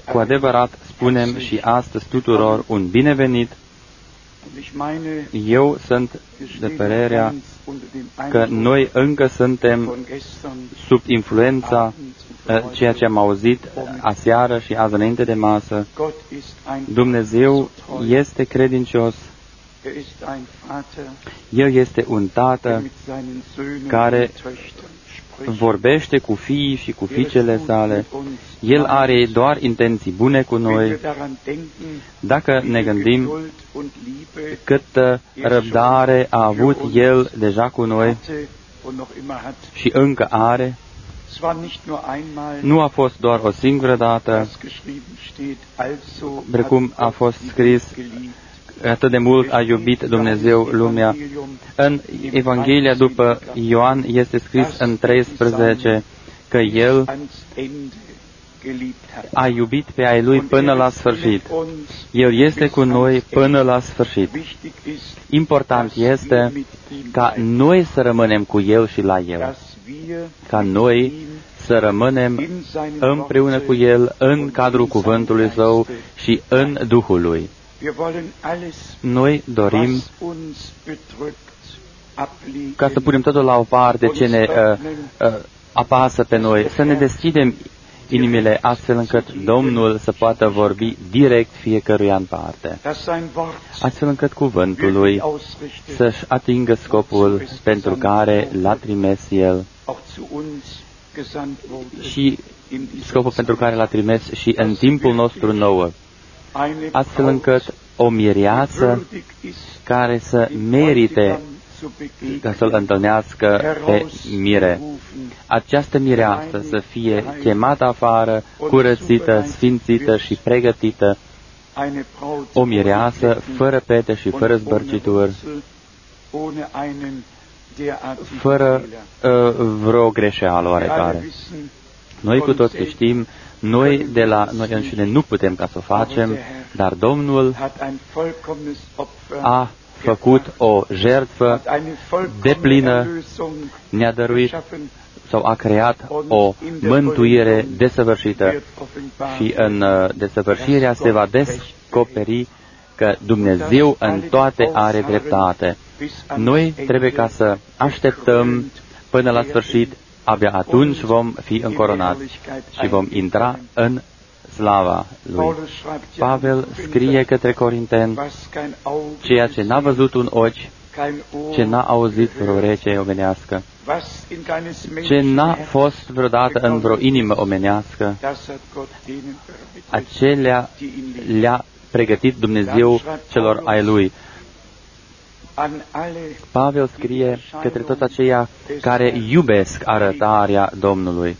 Cu adevărat spunem și astăzi tuturor un binevenit. Eu sunt de părerea că noi încă suntem sub influența ceea ce am auzit aseară și azi înainte de masă. Dumnezeu este credincios. El este un tată care vorbește cu fiii și cu fiicele sale. El are doar intenții bune cu noi. Dacă ne gândim câtă răbdare a avut El deja cu noi și încă are, nu a fost doar o singură dată, precum a fost scris, atât de mult a iubit Dumnezeu lumea. În Evanghelia după Ioan este scris în 13 că El a iubit pe ai Lui până la sfârșit. El este cu noi până la sfârșit. Important este ca noi să rămânem cu El și la El. Ca noi să rămânem împreună cu El în cadrul cuvântului Său și în Duhul Lui. Noi dorim ca să punem totul la o parte ce ne apasă pe noi, să ne deschidem inimile astfel încât Domnul să poată vorbi direct fiecăruia în parte, astfel încât cuvântul Lui să-și atingă scopul pentru care l-a trimis El și scopul pentru care l-a trimis și în timpul nostru nouă, astfel încât o mireasă care să merite ca să-L întâlnească pe mire. Această mireasă să fie chemată afară, curățită, sfințită și pregătită, o mireasă fără pete și fără zbărcituri, fără vreo greșeală oarecare. Noi cu toții știm, noi de la noi înșine nu putem ca să o facem, dar Domnul a făcut o jertfă deplină, ne-a dăruit sau a creat o mântuire desăvârșită și în desăvârșirea se va descoperi că Dumnezeu în toate are dreptate. Noi trebuie ca să așteptăm până la sfârșit, abia atunci vom fi încoronați și vom intra în slava Lui. Pavel scrie către Corinteni, ceea ce n-a văzut un ochi, ce n-a auzit vreo ureche omenească, ce n-a fost vreodată în vreo inimă omenească, acelea le-a pregătit Dumnezeu celor ai Lui. Pavel scrie către toți aceia care iubesc arătarea Domnului.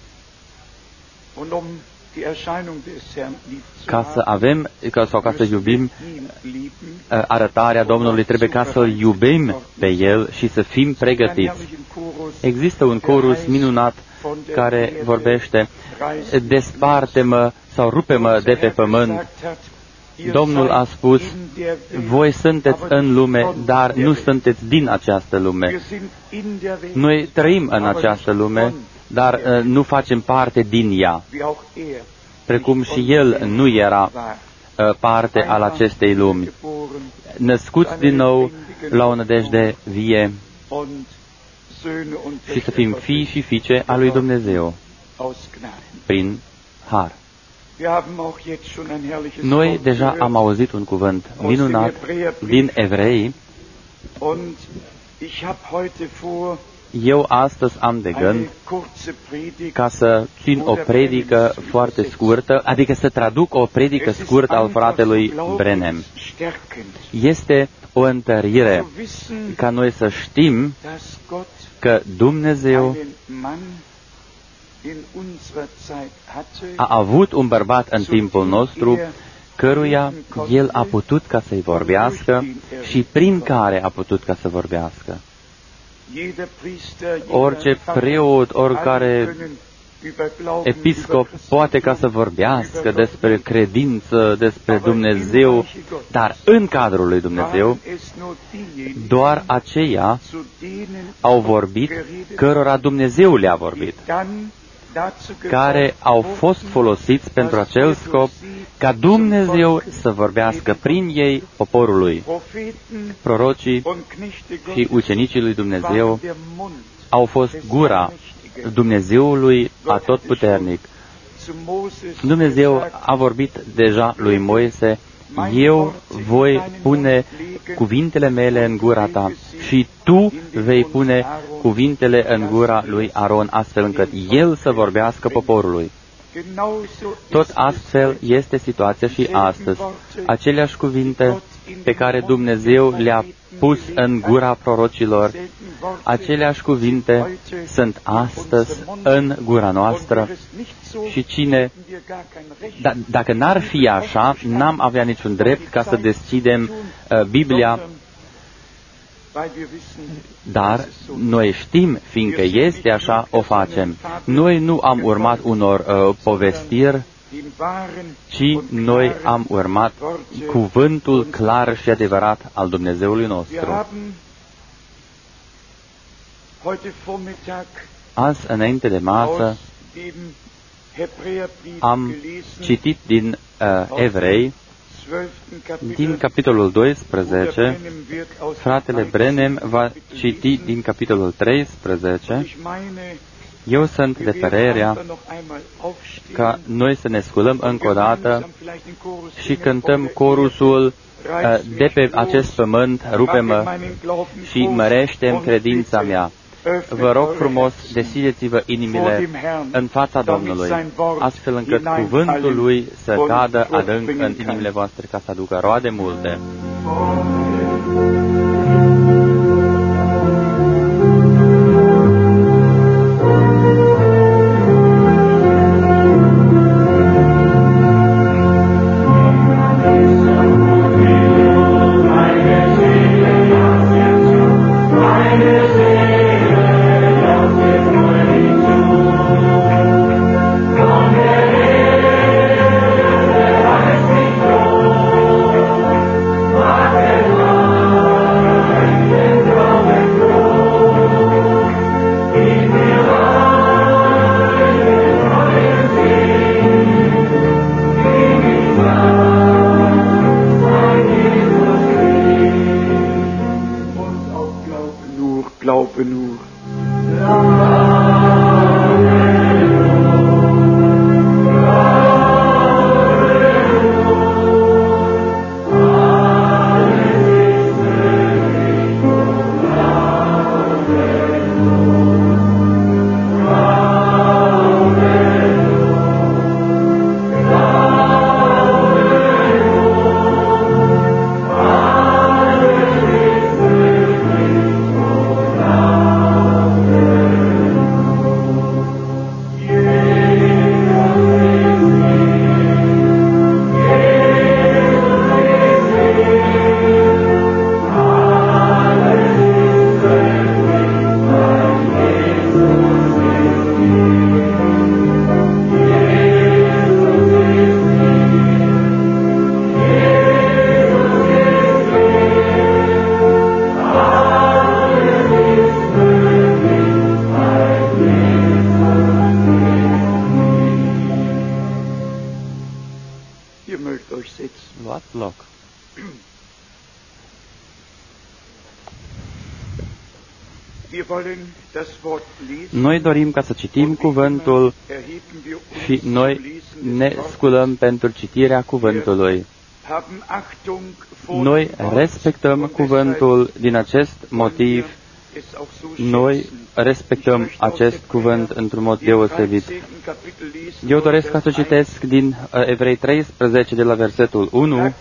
Ca să avem, sau ca să iubim arătarea Domnului, trebuie ca să-L iubim pe El și să fim pregătiți. Există un corus minunat care vorbește, desparte-mă sau rupe-mă de pe pământ. Domnul a spus, voi sunteți în lume, dar nu sunteți din această lume. Noi trăim în această lume, dar nu facem parte din ea, precum și El nu era parte al acestei lumi. Născuți din nou la o nădejde vie și să fim fii și fiice a lui Dumnezeu prin har. Noi deja am auzit un cuvânt minunat din Evrei. Eu astăzi am de gând ca să țin o predică foarte scurtă, adică să traduc o predică scurtă al fratelui Branham. Este o întărire ca noi să știm că Dumnezeu a avut un bărbat în timpul nostru căruia El a putut ca să-i vorbească și prin care a putut ca să vorbească. Orice preot, oricare episcop poate ca să vorbească despre credință, despre Dumnezeu, dar în cadrul lui Dumnezeu, doar aceia au vorbit cărora Dumnezeu le-a vorbit. care au fost folosiți pentru acel scop, ca Dumnezeu să vorbească prin ei poporului. Prorocii și ucenicii lui Dumnezeu au fost gura Dumnezeului Atotputernic. Dumnezeu a vorbit deja lui Moise: eu voi pune cuvintele mele în gura ta și tu vei pune cuvintele în gura lui Aron, astfel încât el să vorbească poporului. Tot astfel este situația și astăzi. Aceleași cuvinte pe care Dumnezeu le-a pus în gura prorocilor, aceleași cuvinte sunt astăzi în gura noastră și dacă n-ar fi așa, n-am avea niciun drept ca să deschidem Biblia, dar noi știm, fiindcă este așa, o facem. Noi nu am urmat unor povestiri, ci noi am urmat cuvântul clar și adevărat al Dumnezeului nostru. Azi, înainte de masă, am citit din Evrei, din capitolul 12, fratele Brenem va citi din capitolul 13. Eu sunt de părerea ca noi să ne sculăm încă o dată și cântăm corusul: de pe acest pământ rupe-mă și mărește-mi credința mea. Vă rog frumos, deschideți-vă inimile în fața Domnului, astfel încât cuvântul Lui să cadă adânc în inimile voastre, ca să aducă roade multe. Luați loc. Noi dorim ca să citim cuvântul și noi ne sculăm pentru citirea cuvântului. Noi respectăm cuvântul din acest motiv. Noi respectăm acest cuvânt într-un mod deosebit. Eu doresc ca să citesc din Evrei 13, de la versetul 1.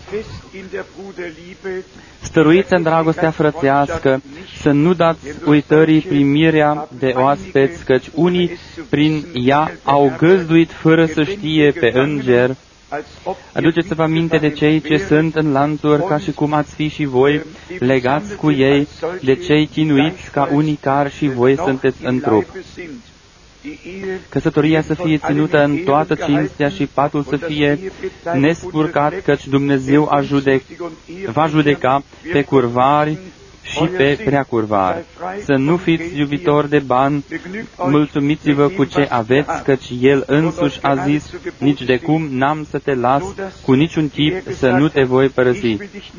Stăruiți în dragostea frățească, să nu dați uitării primirea de oaspeți, căci unii prin ea au găzduit fără să știe pe înger. Aduceți-vă aminte de cei ce sunt în lanțuri, ca și cum ați fi și voi legați cu ei, de cei chinuiți ca unicar și voi sunteți în trup. Căsătoria să fie ținută în toată cinstea și patul să fie nespurcat, căci Dumnezeu va judeca pe curvari și pe preacurvar. Să nu fiți iubitori de bani, mulțumiți-vă cu ce aveți, căci El însuși a zis, nici de cum n-am să te las, cu niciun chip să nu te voi părăsi.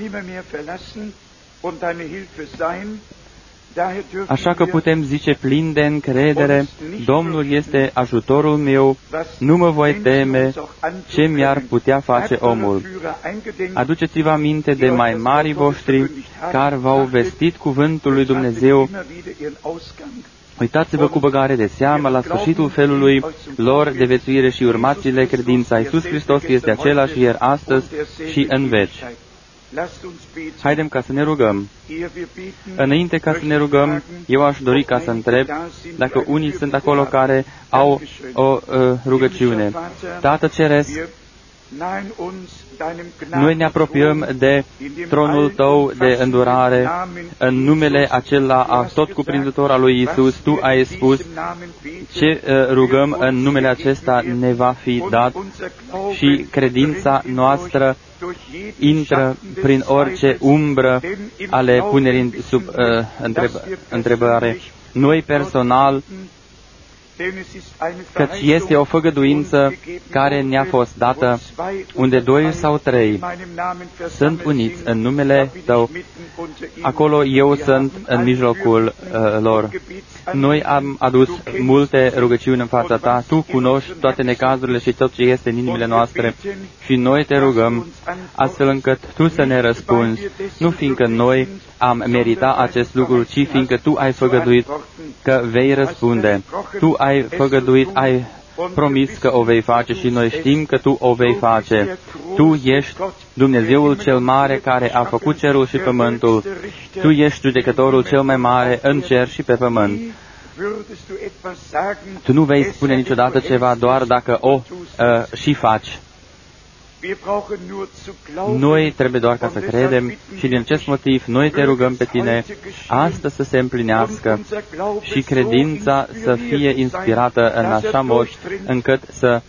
Așa că putem zice plin de încredere, Domnul este ajutorul meu, nu mă voi teme ce mi-ar putea face omul. Aduceți-vă aminte de mai marii voștri care v-au vestit cuvântul lui Dumnezeu. Uitați-vă cu băgare de seamă la sfârșitul felului lor de viețuire și urmați-le credința. Iisus Hristos este același ieri, astăzi și în veci. Haidem ca să ne rugăm. Înainte ca să ne rugăm, eu aș dori ca să întreb dacă unii sunt acolo care au o rugăciune. Tată Ceresc, noi ne apropiem de tronul Tău de îndurare în numele acela tot cuprinzător al lui Isus. Tu ai spus ce rugăm în numele acesta ne va fi dat și credința noastră intră prin orice umbră ale punerii sub întrebare. Noi personal, căci este o făgăduință care ne-a fost dată, unde 2 sau 3 sunt uniți în numele Tău, acolo eu sunt în mijlocul lor. Noi am adus multe rugăciuni în fața Ta, Tu cunoști toate necazurile și tot ce este în inimile noastre și noi Te rugăm astfel încât Tu să ne răspunzi, nu fiindcă noi am meritat acest lucru, ci fiindcă Tu ai făgăduit că vei răspunde. Tu ai făgăduit, ai promis că o vei face și noi știm că Tu o vei face. Tu ești Dumnezeul cel mare care a făcut cerul și pământul. Tu ești judecătorul cel mai mare în cer și pe pământ. Tu nu vei spune niciodată ceva doar dacă o și faci. Noi trebuie doar ca să credem și din acest motiv noi Te rugăm pe Tine astăzi să se împlinească și credința să fie inspirată în așa mod încât să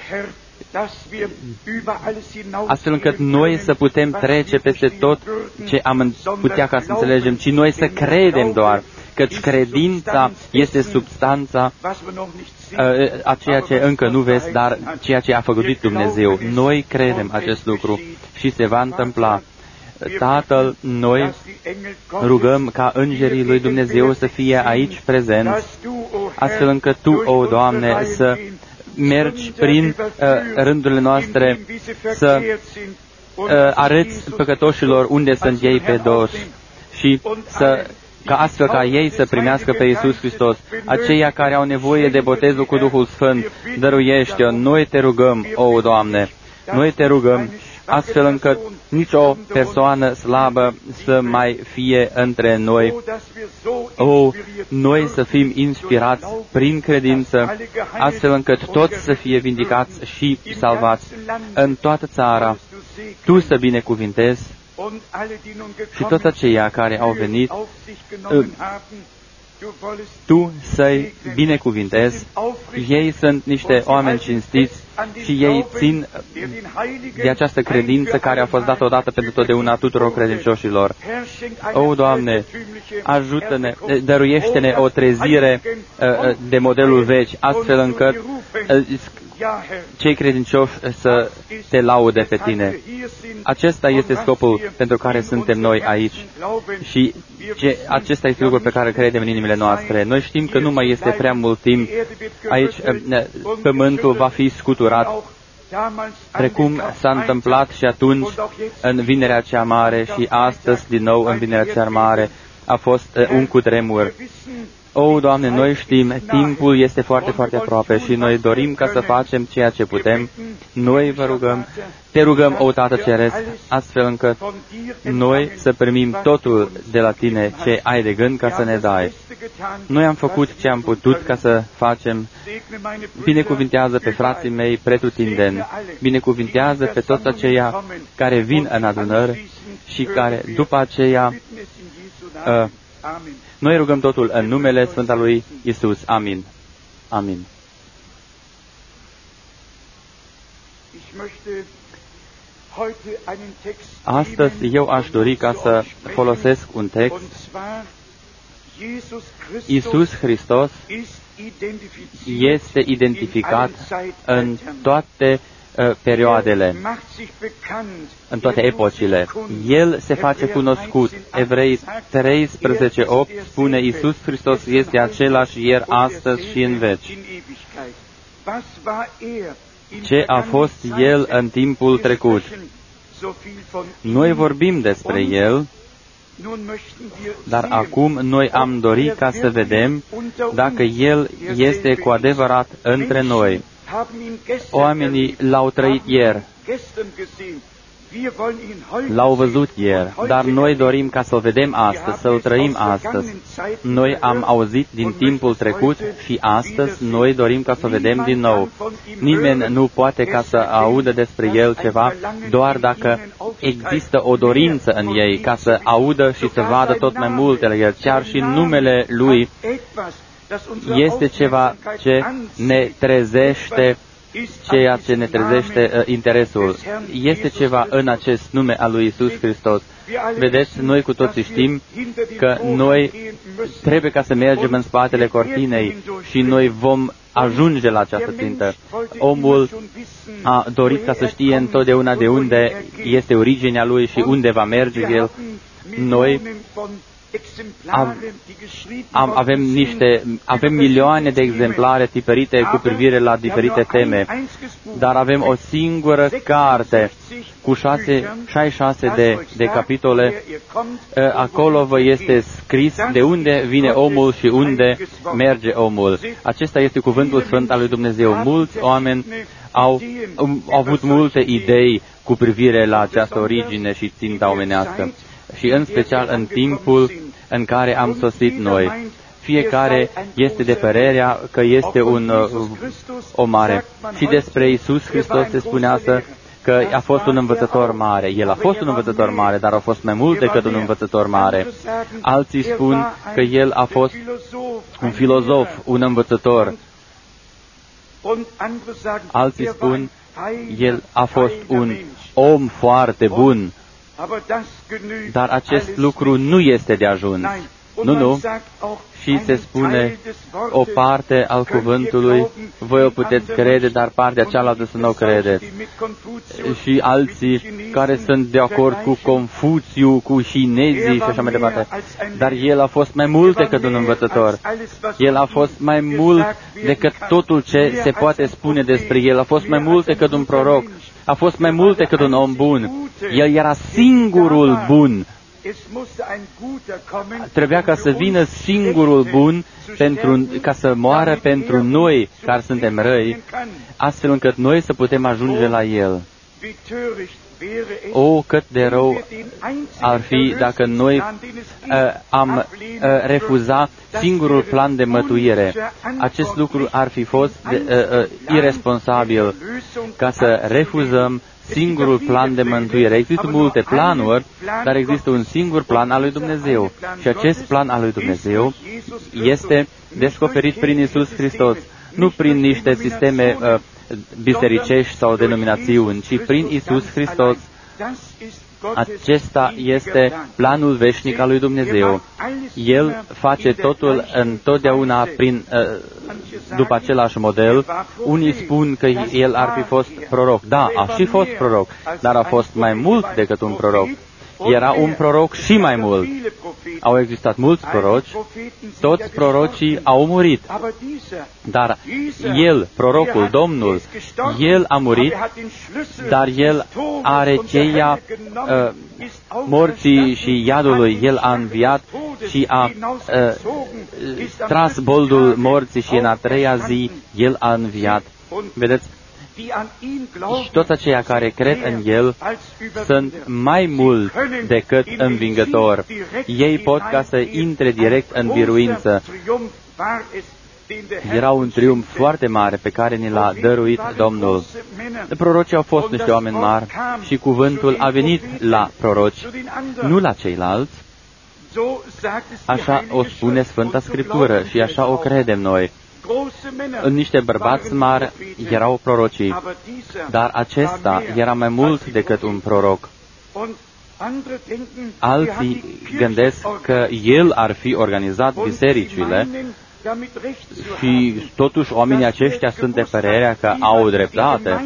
astfel încât noi să putem trece peste tot ce am putea ca să înțelegem, ci noi să credem doar, căci credința este substanța a ceea ce încă nu vezi, dar ceea ce a făgăduit Dumnezeu. Noi credem acest lucru și se va întâmpla. Tatăl, noi rugăm ca îngerii lui Dumnezeu să fie aici prezenți, astfel încât Tu, o Doamne, să mergi prin rândurile noastre, să arăți păcătoșilor unde sunt ei pe dos și ca astfel ca ei să primească pe Iisus Hristos. Aceia care au nevoie de botezul cu Duhul Sfânt, dăruiește-o. Noi Te rugăm, o Doamne, noi Te rugăm astfel încât nicio persoană slabă să mai fie între noi. Noi să fim inspirați prin credință, astfel încât toți să fie vindicați și salvați în toată țara. Tu să binecuvintezi și toți aceia care au venit, Tu să-i binecuvintezi. Ei sunt niște oameni cinstiți și ei țin de această credință care a fost dată odată pentru totdeauna tuturor credincioșilor. O, Doamne, ajută-ne, dăruiește-ne o trezire de modelul vechi, astfel încât cei credincioși să Te laude pe Tine. Acesta este scopul pentru care suntem noi aici și acesta este lucrul pe care credem în inimile noastre. Noi știm că nu mai este prea mult timp. Aici pământul va fi scuturat, precum s-a întâmplat și atunci în Vinerea cea Mare și astăzi din nou în Vinerea cea Mare a fost un cutremur. O, Doamne, noi știm, timpul este foarte, foarte aproape și noi dorim ca să facem ceea ce putem. Noi vă rugăm, Te rugăm, o Tată Ceresc, astfel încât noi să primim totul de la Tine ce ai de gând ca să ne dai. Noi am făcut ce am putut ca să facem. Binecuvintează pe frații mei pretutindeni. Binecuvintează pe toți aceia care vin în adunări și care după aceea noi rugăm totul în numele Sfântului Iisus. Amin. Amin. Astăzi eu aș dori ca să folosesc un text. Iisus Hristos este identificat în toate perioadele, în toate epocile. El se face cunoscut. Evrei 13:8 spune: Iisus Hristos este același ieri, astăzi și în veci. Ce a fost El în timpul trecut? Noi vorbim despre El, dar acum noi am dorit ca să vedem dacă El este cu adevărat între noi. Oamenii l-au trăit ieri, l-au văzut ieri, dar noi dorim ca să-L vedem astăzi, să-L trăim astăzi. Noi am auzit din timpul trecut și astăzi noi dorim ca să o vedem din nou. Nimeni nu poate ca să audă despre El ceva doar dacă există o dorință în ei, ca să audă și să vadă tot mai multe la El. Chiar și numele Lui este ceva ce ne trezește, ceea ce ne trezește interesul. Este ceva în acest nume al lui Iisus Hristos. Vedeți, noi cu toții știm că noi trebuie ca să mergem în spatele cortinei și noi vom ajunge la această țintă. Omul a dorit ca să știe întotdeauna de unde este originea lui și unde va merge el. Noi avem milioane de exemplare tipărite cu privire la diferite teme, dar avem o singură carte cu 66 de capitole. Acolo vă este scris de unde vine omul și unde merge omul. Acesta este cuvântul sfânt al lui Dumnezeu. Mulți oameni au avut multe idei cu privire la această origine și ținta omenească. Și în special în timpul în care am sosit noi. Fiecare este de părerea că este o mare. Și despre Iisus Hristos se spunea că a fost un învățător mare. El a fost un învățător mare, dar a fost mai mult decât un învățător mare. Alții spun că El a fost un filozof, un învățător. Alții spun El a fost un om foarte bun. Dar acest lucru nu este de ajuns. Nu. Și se spune o parte al cuvântului, voi o puteți crede, dar partea cealaltă să nu o credeți. Și alții care sunt de acord cu Confuțiu, cu șinezii și așa mai departe. Dar el a fost mai mult decât un învățător. El a fost mai mult decât totul ce se poate spune despre el. A fost mai mult decât un proroc. A fost mai mult decât un om bun. El era singurul bun. Trebuia ca să vină singurul bun ca să moară pentru noi care suntem răi, astfel încât noi să putem ajunge la El. O, cât de rău ar fi dacă noi am refuzat singurul plan de mântuire. Acest lucru ar fi fost iresponsabil ca să refuzăm singurul plan de mântuire. Există multe planuri, dar există un singur plan al lui Dumnezeu. Și acest plan al lui Dumnezeu este descoperit prin Iisus Hristos, nu prin niște sisteme bisericești sau denominațiuni, ci prin Iisus Hristos. Acesta este planul veșnic al lui Dumnezeu. El face totul întotdeauna după același model. Unii spun că el ar fi fost proroc. Da, a și fost proroc, dar a fost mai mult decât un proroc. Era un proroc și mai mult. Au existat mulți proroci, toți prorocii au murit. Dar el, prorocul, Domnul, el a murit, dar el are cheia morții și iadului. El a înviat și a tras boldul morții și în a treia zi el a înviat. Vedeți? Și toți aceia care cred în El sunt mai mult decât învingători. Ei pot ca să intre direct în biruință. Era un triumf foarte mare pe care ni l-a dăruit Domnul. Prorocii au fost niște oameni mari și cuvântul a venit la proroci, nu la ceilalți. Așa o spune Sfânta Scriptură și așa o credem noi. Niște bărbați mari erau prorocii, dar acesta era mai mult decât un proroc. Alții gândesc că el ar fi organizat bisericile și totuși oamenii aceștia sunt de părerea că au dreptate.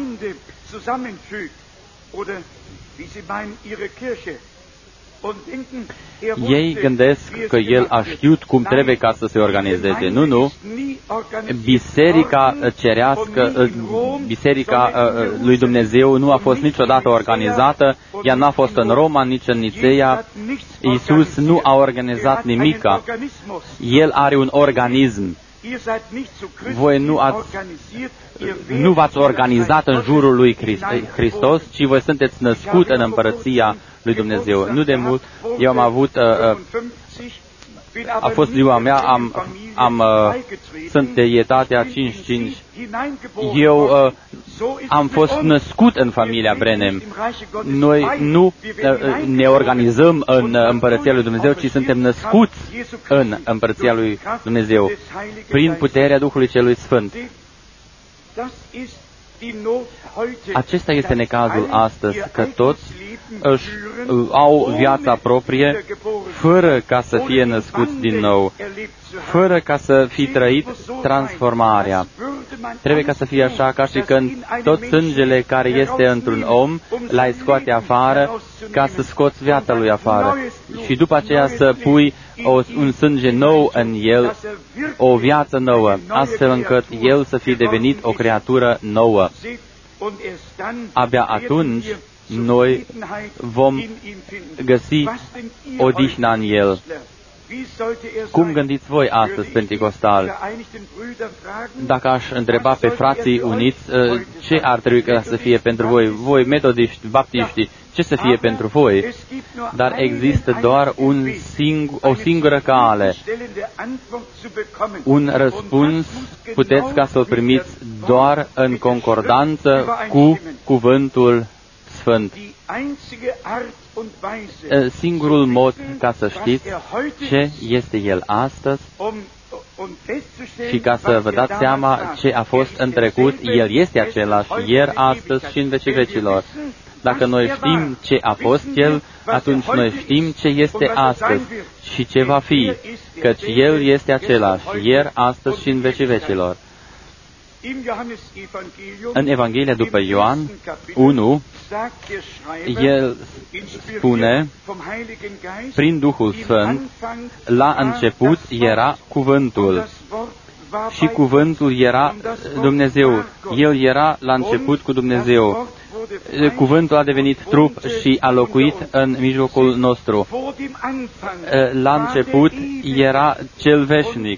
Ei gândesc că el a știut cum trebuie ca să se organizeze. Nu. Biserica cerească, biserica lui Dumnezeu nu a fost niciodată organizată, ea n-a fost în Roma, nici în Niceea. Iisus nu a organizat nimica. El are un organism. Voi nu v-ați organizat în jurul lui Hristos, ci voi sunteți născut în împărăția lui Dumnezeu. Nu de mult, eu am avut, a fost ziua mea, sunt de etatea 55. Eu am fost născut în familia Brenem. Noi nu ne organizăm în împărăția lui Dumnezeu, ci suntem născuți în împărăția lui Dumnezeu, prin puterea Duhului Celui Sfânt. Acesta este necazul astăzi, că toți își au viața proprie, fără ca să fie născuți din nou, fără ca să fi trăit transformarea. Trebuie ca să fie așa, ca și când tot sângele care este într-un om l-ai scoate afară, ca să scoți viața lui afară. Și după aceea să pui un sânge nou în el, o viață nouă, astfel încât el să fie devenit o creatură nouă. Abia atunci noi vom găsi odihna în el. Cum gândiți voi astăzi, Pentecostal? Dacă aș întreba pe frații uniți, ce ar trebui ca să fie pentru voi? Voi, metodiști, baptiști, ce să fie pentru voi? Dar există doar o singură cale. Un răspuns puteți ca să-l primiți doar în concordanță cu cuvântul Sfânt. Singurul mod ca să știți ce este El astăzi și ca să vă dați seama ce a fost în trecut, El este același ieri, astăzi și în vecii vecilor. Dacă noi știm ce a fost El, atunci noi știm ce este astăzi și ce va fi, căci El este același ieri, astăzi și în vecii vecilor. În Evanghelia după Ioan 1, el spune, prin Duhul Sfânt, la început era cuvântul și cuvântul era Dumnezeu. El era la început cu Dumnezeu. Cuvântul a devenit trup și a locuit în mijlocul nostru. La început era cel veșnic.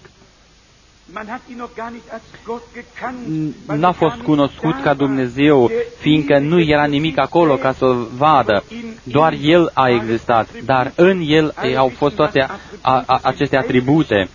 N-a fost cunoscut ca Dumnezeu, fiindcă nu era nimic acolo ca să-L vadă. Doar El a existat, dar în El au fost toate aceste atribute.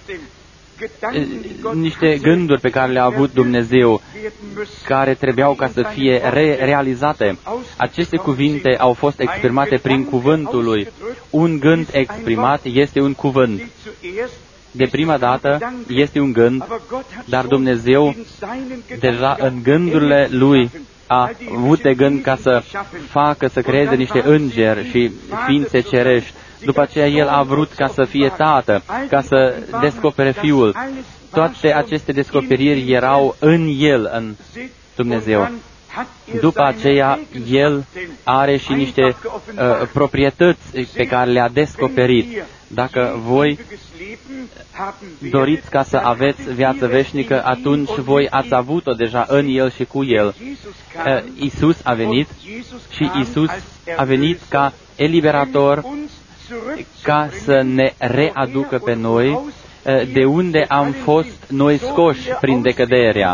Niște gânduri pe care le-a avut Dumnezeu, care trebuiau ca să fie realizate. Aceste cuvinte au fost exprimate prin cuvântul Lui. Un gând exprimat este un cuvânt. De prima dată este un gând, dar Dumnezeu deja în gândurile Lui a avut de gând ca să facă, să creeze niște îngeri și ființe cerești. După aceea El a vrut ca să fie Tată, ca să descopere Fiul. Toate aceste descoperiri erau în El, în Dumnezeu. După aceea, El are și niște proprietăți pe care le-a descoperit. Dacă voi doriți ca să aveți viață veșnică, atunci voi ați avut-o deja în El și cu El. Iisus a venit și Iisus a venit ca eliberator, ca să ne readucă pe noi de unde am fost noi scoși prin decăderea.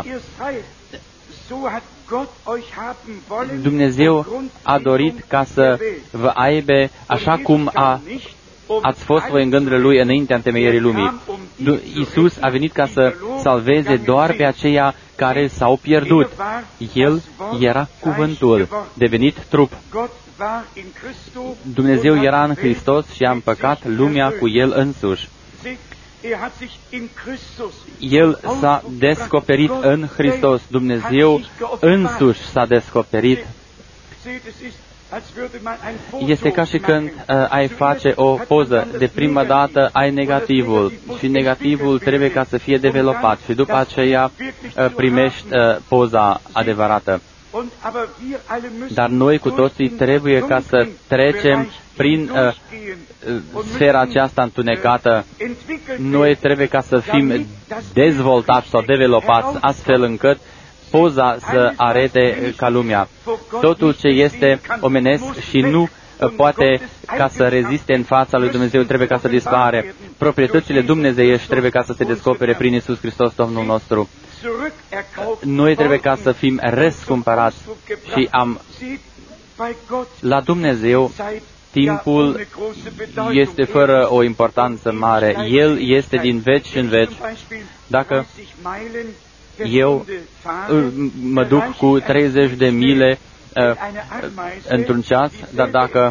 Dumnezeu a dorit ca să vă aibă așa cum ați fost voi în gândurile Lui înaintea întemeierii lumii. Iisus a venit ca să salveze doar pe aceia care s-au pierdut. El era cuvântul, devenit trup. Dumnezeu era în Hristos și a împăcat lumea cu El însuși. El s-a descoperit în Hristos. Dumnezeu însuși s-a descoperit. Este ca și când ai face o poză. De prima dată ai negativul și negativul trebuie ca să fie dezvoltat și după aceea primești poza adevărată. Dar noi cu toții trebuie ca să trecem prin sfera aceasta întunecată. Noi trebuie ca să fim dezvoltați sau dezvoltați astfel încât poza să arete ca lumea. Totul ce este omenesc și nu poate ca să reziste în fața lui Dumnezeu trebuie ca să dispare. Proprietățile dumnezeiești trebuie ca să se descopere prin Iisus Hristos, Domnul nostru. Noi trebuie ca să fim răscumpărați și la Dumnezeu timpul este fără o importanță mare. El este din veci în veci. Dacă eu mă duc cu 30 de mile într-un ceas, dar dacă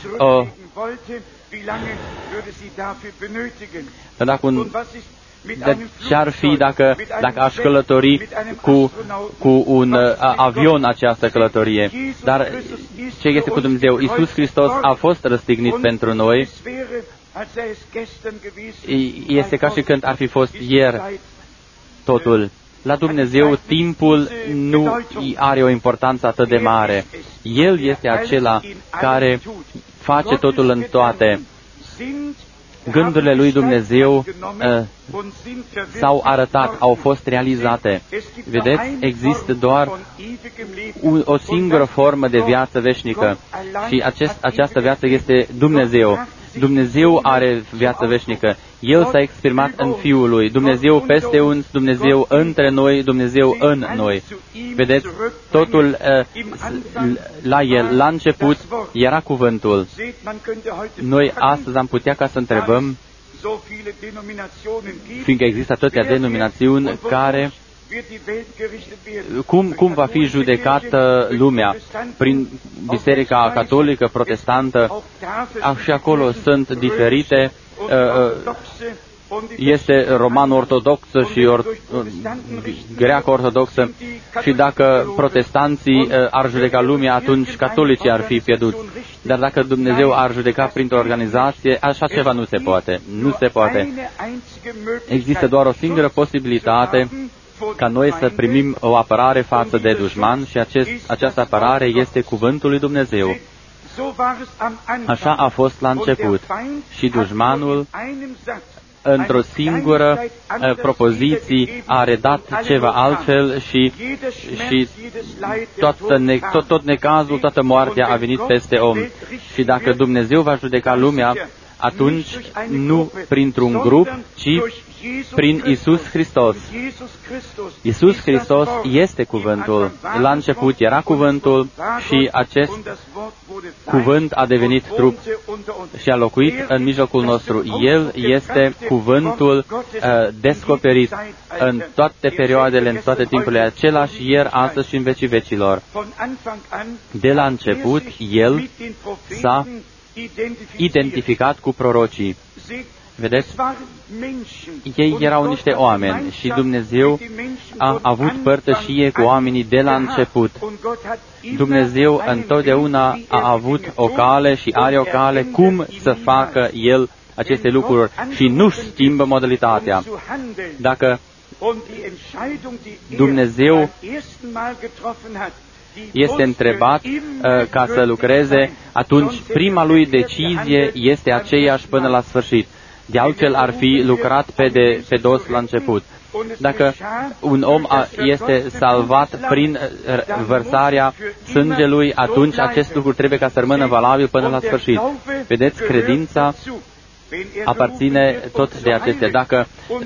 ce-ar fi dacă aș călători cu un avion această călătorie? Dar ce este cu Dumnezeu? Iisus Hristos a fost răstignit pentru noi. Este ca și când ar fi fost ieri totul. La Dumnezeu timpul nu are o importanță atât de mare. El este acela care face totul în toate. Gândurile lui Dumnezeu s-au arătat, au fost realizate. Vedeți, există doar o singură formă de viață veșnică și această viață este Dumnezeu. Dumnezeu are viață veșnică. El s-a exprimat în Fiul lui. Dumnezeu peste uns, Dumnezeu între noi, Dumnezeu în noi. Vedeți, totul la El, la început, era cuvântul. Noi astăzi am putea ca să întrebăm, fiindcă există atâtea denominațiuni care cum va fi judecată lumea? Prin Biserica Catolică, Protestantă, și acolo sunt diferite, este roman-ortodoxă și greacă-ortodoxă și dacă protestanții ar judeca lumea, atunci catolicii ar fi pierduți. Dar dacă Dumnezeu ar judeca printr-o organizație, așa ceva nu se poate. Nu se poate. Există doar o singură posibilitate ca noi să primim o apărare față de dușman și această apărare este cuvântul lui Dumnezeu. Așa a fost la început și dușmanul într-o singură propoziție a redat ceva altfel și tot necazul, toată moartea a venit peste om. Și dacă Dumnezeu va judeca lumea, atunci nu printr-un grup, ci prin Iisus Hristos. Iisus Hristos este cuvântul. La început era cuvântul și acest cuvânt a devenit trup și a locuit în mijlocul nostru. El este cuvântul descoperit în toate perioadele, în toate timpurile, același ieri, astăzi și în vecii vecilor. De la început, El s-a identificat cu prorocii. Vedeți? Ei erau niște oameni și Dumnezeu a avut părtășie cu oamenii de la început. Dumnezeu întotdeauna a avut o cale și are o cale cum să facă El aceste lucruri și nu-și schimbă modalitatea. Dacă Dumnezeu este întrebat ca să lucreze, atunci prima lui decizie este aceeași până la sfârșit. De altfel ar fi lucrat pe dos la început. Dacă un om este salvat prin vărsarea sângelui, atunci acest lucru trebuie ca să rămână valabil până la sfârșit. Vedeți, credința aparține tot de acestea. Dacă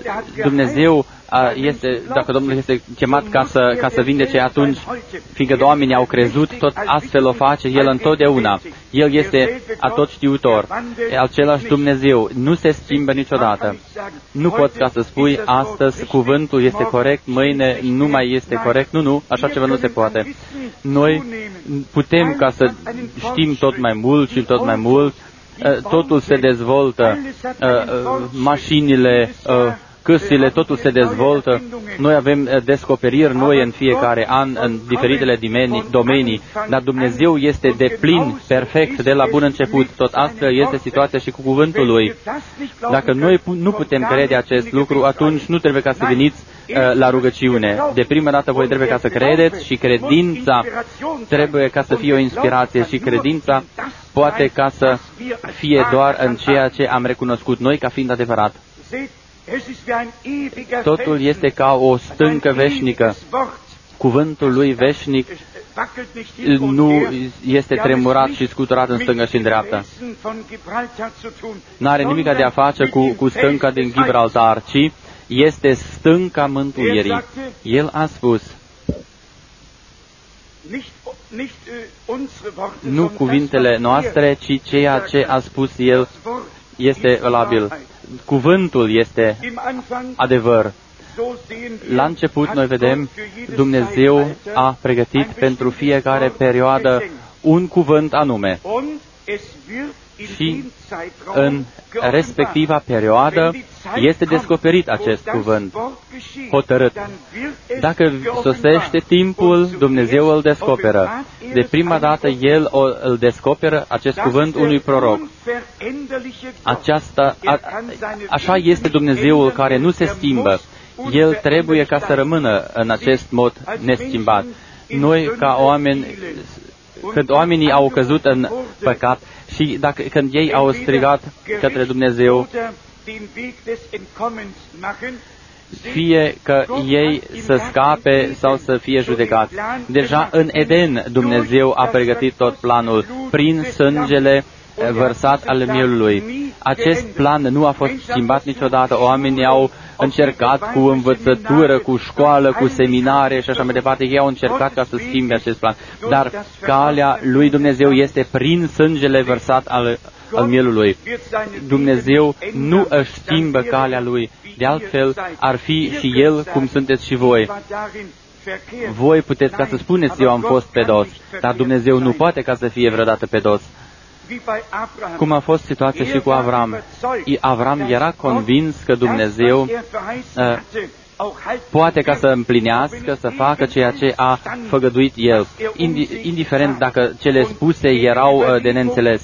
Domnul este chemat ca să vindece, atunci, fiindcă oamenii au crezut, tot astfel o face El întotdeauna. El este atotștiutor, același Dumnezeu, nu se schimbă niciodată. Nu poți ca să spui astăzi cuvântul este corect, mâine nu mai este corect. Nu, așa ceva nu se poate. Noi putem ca să știm tot mai mult și tot mai mult, totul se dezvoltă, mașinile, căsile, totul se dezvoltă. Noi avem descoperiri noi în fiecare an în diferitele domenii, dar Dumnezeu este deplin, perfect, de la bun început. Tot astfel este situația și cu cuvântul Lui. Dacă noi nu putem crede acest lucru, atunci nu trebuie ca să veniți la rugăciune. De prima dată voi trebuie ca să credeți și credința trebuie ca să fie o inspirație și credința poate ca să fie doar în ceea ce am recunoscut noi ca fiind adevărat. Totul este ca o stâncă veșnică. Cuvântul lui veșnic nu este tremurat și scuturat în stânga și în dreapta. N-are nimic de a face cu stânca din Gibraltar, ci este stânca mântuirii. El a spus, nu cuvintele noastre, ci ceea ce a spus El este valabil. Cuvântul este adevăr. La început noi vedem, Dumnezeu a pregătit pentru fiecare perioadă un cuvânt anume. Și în respectiva perioadă este descoperit acest cuvânt hotărât. Dacă sosește timpul, Dumnezeu îl descoperă. De prima dată El îl descoperă acest cuvânt unui proroc. Așa este Dumnezeul care nu se schimbă. El trebuie ca să rămână în acest mod neschimbat. Noi, ca oameni, când oamenii au căzut în păcat și când ei au strigat către Dumnezeu, fie că ei să scape sau să fie judecați. Deja în Eden Dumnezeu a pregătit tot planul prin sângele vărsat al mielului. Acest plan nu a fost schimbat niciodată. Oamenii au încercat cu învățătură, cu școală, cu seminare și așa mai departe. Ei au încercat ca să schimbe acest plan. Dar calea lui Dumnezeu este prin sângele vărsat al mielului. Dumnezeu nu își schimbă calea lui. De altfel, ar fi și El cum sunteți și voi. Voi puteți ca să spuneți, eu am fost pedos, dar Dumnezeu nu poate ca să fie vreodată pedos. Cum a fost situația și cu Avram. Avram era convins că Dumnezeu poate ca să împlinească, să facă ceea ce a făgăduit El, indiferent dacă cele spuse erau de neînțeles.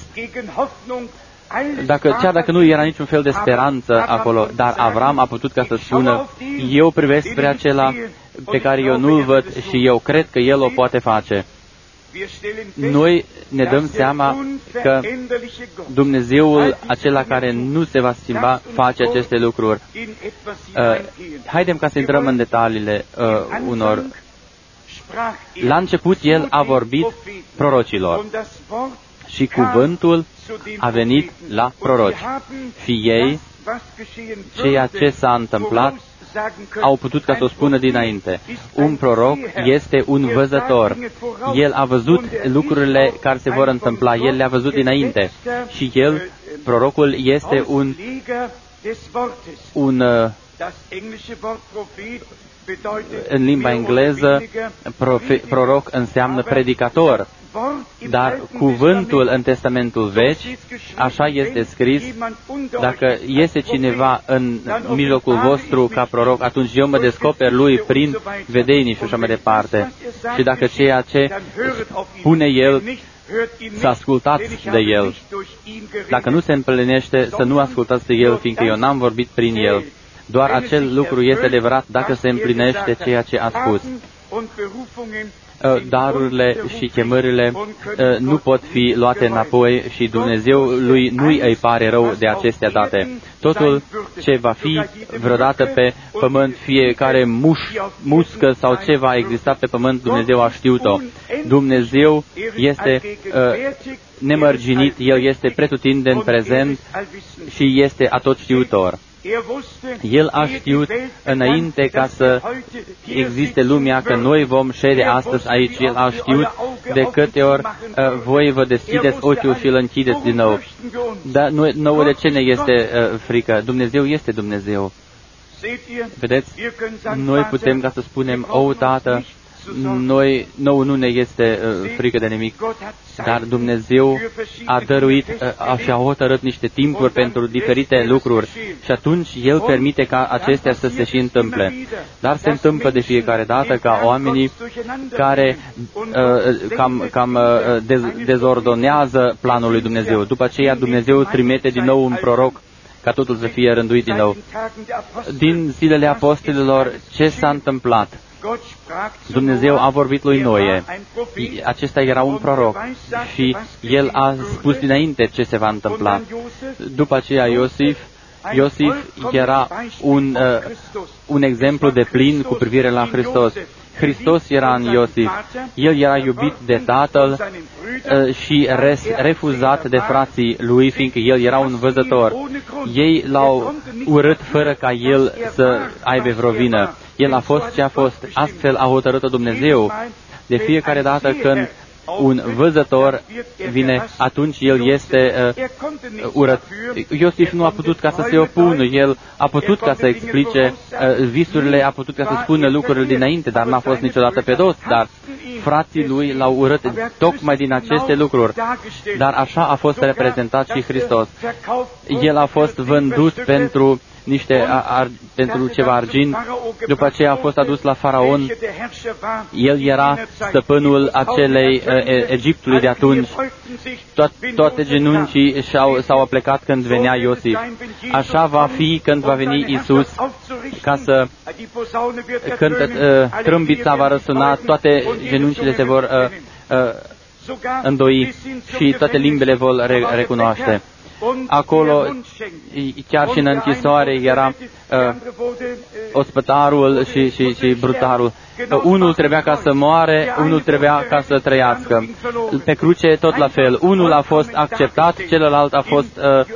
Chiar dacă nu era niciun fel de speranță acolo, dar Avram a putut ca să spună, eu privesc spre acela pe care eu nu-l văd și eu cred că El o poate face. Noi ne dăm seama că Dumnezeul acela care nu se va schimba face aceste lucruri. Haidem ca să intrăm în detaliile unor. La început El a vorbit prorocilor și cuvântul a venit la proroci. Și ei, ceea ce s-a întâmplat, au putut ca să o spună dinainte. Un proroc este un văzător. El a văzut lucrurile care se vor întâmpla. El le-a văzut dinainte. Și el, prorocul, este în limba engleză, proroc înseamnă predicator. Dar cuvântul în Testamentul Vechi, așa este scris, dacă este cineva în mijlocul vostru ca proroc, atunci eu mă descoper lui prin vedenii și așa mai departe. Și dacă ceea ce spune el, să ascultați de el. Dacă nu se împlinește, să nu ascultați de el, fiindcă eu n-am vorbit prin el. Doar acel lucru este adevărat dacă se împlinește ceea ce a spus. Darurile și chemările nu pot fi luate înapoi și Dumnezeu lui nu îi pare rău de acestea date. Totul ce va fi vreodată pe pământ, fiecare muscă sau ce va exista pe pământ, Dumnezeu a știut-o. Dumnezeu este nemărginit, El este pretutindeni prezent și este atotștiutor. El a știut înainte ca să existe lumea că noi vom șede astăzi aici. El a știut de câte ori voi vă deschideți ochiul și îl închideți din nou. Dar nouă de ce ne este frică? Dumnezeu este Dumnezeu. Vedeți? Noi putem ca să spunem, o, Tată, nouă nu ne este frică de nimic, dar Dumnezeu a dăruit și a hotărât niște timpuri pentru diferite lucruri și atunci El permite ca acestea să se și întâmple. Dar se întâmplă de fiecare dată ca oamenii care cam dezordonează planul lui Dumnezeu. După aceea Dumnezeu trimite din nou un proroc ca totul să fie rânduit din nou. Din zilele apostolilor, ce s-a întâmplat? Dumnezeu a vorbit lui Noe. Acesta era un proroc și el a spus dinainte ce se va întâmpla. După aceea Iosif era un exemplu de plin cu privire la Hristos. Hristos era în Iosif. El era iubit de tatăl și refuzat de frații lui, fiindcă el era un văzător. Ei l-au urât fără ca el să aibă vreo vină. El a fost ce a fost. Astfel a hotărât-o Dumnezeu. De fiecare dată când un văzător vine, atunci el este urât. Iosif nu a putut ca să se opună, el a putut ca să explice visurile, a putut ca să spună lucrurile dinainte, dar n-a fost niciodată pe dos, dar frații lui l-au urât tocmai din aceste lucruri. Dar așa a fost reprezentat și Hristos. El a fost vândut pentru pentru ceva argint, după aceea a fost adus la Faraon. El era stăpânul acelei Egiptului de atunci. Toate genunchii s-au aplecat când venea Iosif. Așa va fi când va veni Iisus, când trâmbița va răsuna, toate genuncile se vor îndoi și toate limbile vor recunoaște. Acolo, chiar și în închisoare, era ospătarul și brutarul. Unul trebuia ca să moare, unul trebuia ca să trăiască. Pe cruce tot la fel. Unul a fost acceptat, celălalt a fost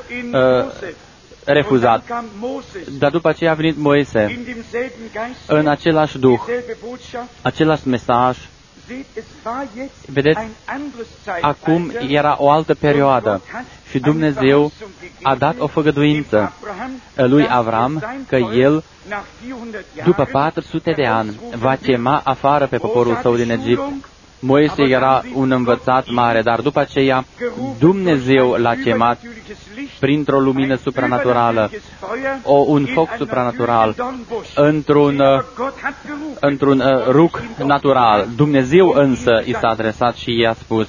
refuzat. Dar după aceea a venit Moise în același duh, același mesaj. Vedeți, acum era o altă perioadă și Dumnezeu a dat o făgăduință lui Avram că el, după 400 de ani, va chema afară pe poporul său din Egipt. Moise era un învățat mare, dar după aceea Dumnezeu l-a chemat printr-o lumină supranaturală, un foc supranatural, într-un ruc natural. Dumnezeu însă i s-a adresat și i-a spus: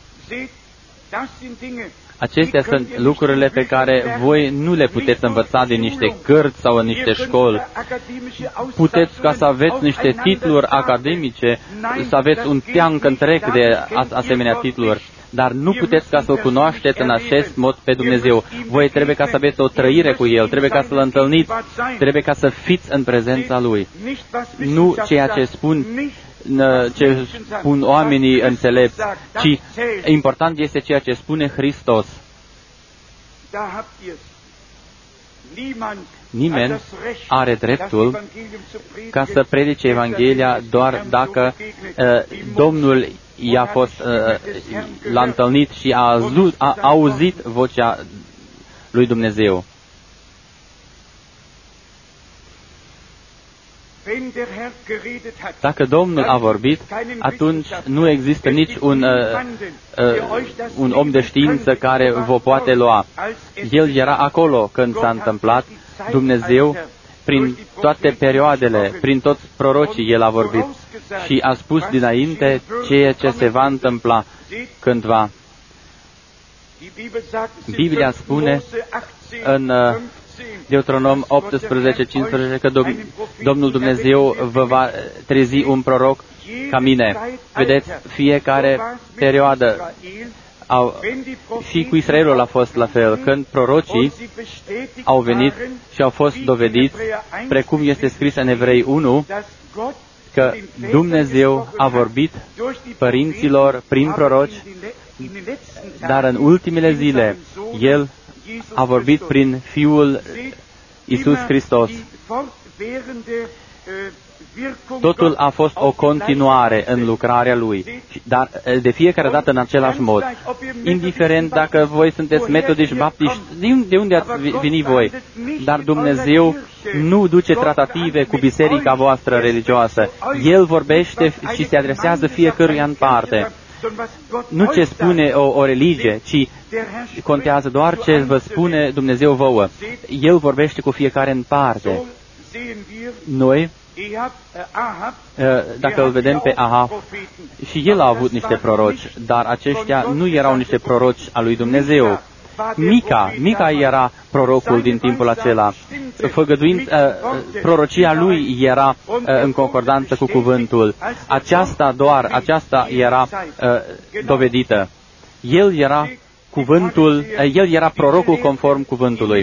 acestea sunt lucrurile pe care voi nu le puteți învăța din niște cărți sau în niște școli. Puteți ca să aveți niște titluri academice, să aveți un teanc întreg de asemenea titluri, dar nu puteți ca să-L cunoașteți în acest mod pe Dumnezeu. Voi trebuie ca să aveți o trăire cu El, trebuie ca să-L întâlniți, trebuie ca să fiți în prezența Lui. Nu ceea ce spun oamenii înțelepți, ci important este ceea ce spune Hristos. Nimeni are dreptul ca să predice Evanghelia doar dacă Domnul l-a întâlnit și a auzit vocea lui Dumnezeu. Dacă Domnul a vorbit, atunci nu există nici un om de știință care vă poate lua. El era acolo când s-a întâmplat. Dumnezeu, prin toate perioadele, prin toți prorocii, El a vorbit și a spus dinainte ceea ce se va întâmpla cândva. Biblia spune în Deuteronom 18:15 că Domnul Dumnezeu vă va trezi un proroc ca mine. Vedeți, fiecare perioadă și cu Israelul a fost la fel. Când prorocii au venit și au fost dovediți, precum este scris în Evrei 1, că Dumnezeu a vorbit părinților prin proroci, dar în ultimele zile El a vorbit prin Fiul Iisus Hristos. Totul a fost o continuare în lucrarea Lui, dar de fiecare dată în același mod. Indiferent dacă voi sunteți metodiști, baptiști, de unde ați venit voi, dar Dumnezeu nu duce tratative cu biserica voastră religioasă. El vorbește și se adresează fiecăruia în parte. Nu ce spune o religie, ci contează doar ce vă spune Dumnezeu vouă. El vorbește cu fiecare în parte. Noi, dacă îl vedem pe Ahab, și el a avut niște proroci, dar aceștia nu erau niște proroci al lui Dumnezeu. Mica era prorocul din timpul acela. Prorocia lui era în concordanță cu cuvântul. Aceasta era dovedită. El era prorocul conform cuvântului.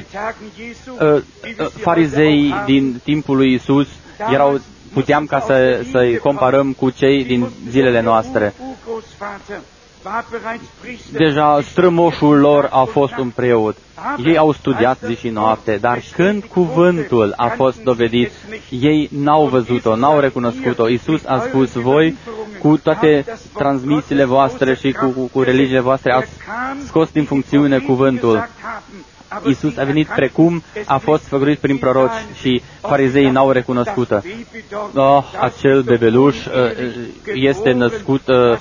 Farizeii din timpul lui Iisus puteam ca să-i comparăm cu cei din zilele noastre. Deja strămoșul lor a fost un preot. Ei au studiat zi și noapte, dar când cuvântul a fost dovedit, ei n-au văzut-o, n-au recunoscut-o. Iisus a spus, voi, cu toate transmisiile voastre și cu religiile voastre, ați scos din funcțiune cuvântul. Iisus a venit precum a fost făgăduit prin proroci și farizeii n-au recunoscut-o. Acel bebeluș este născut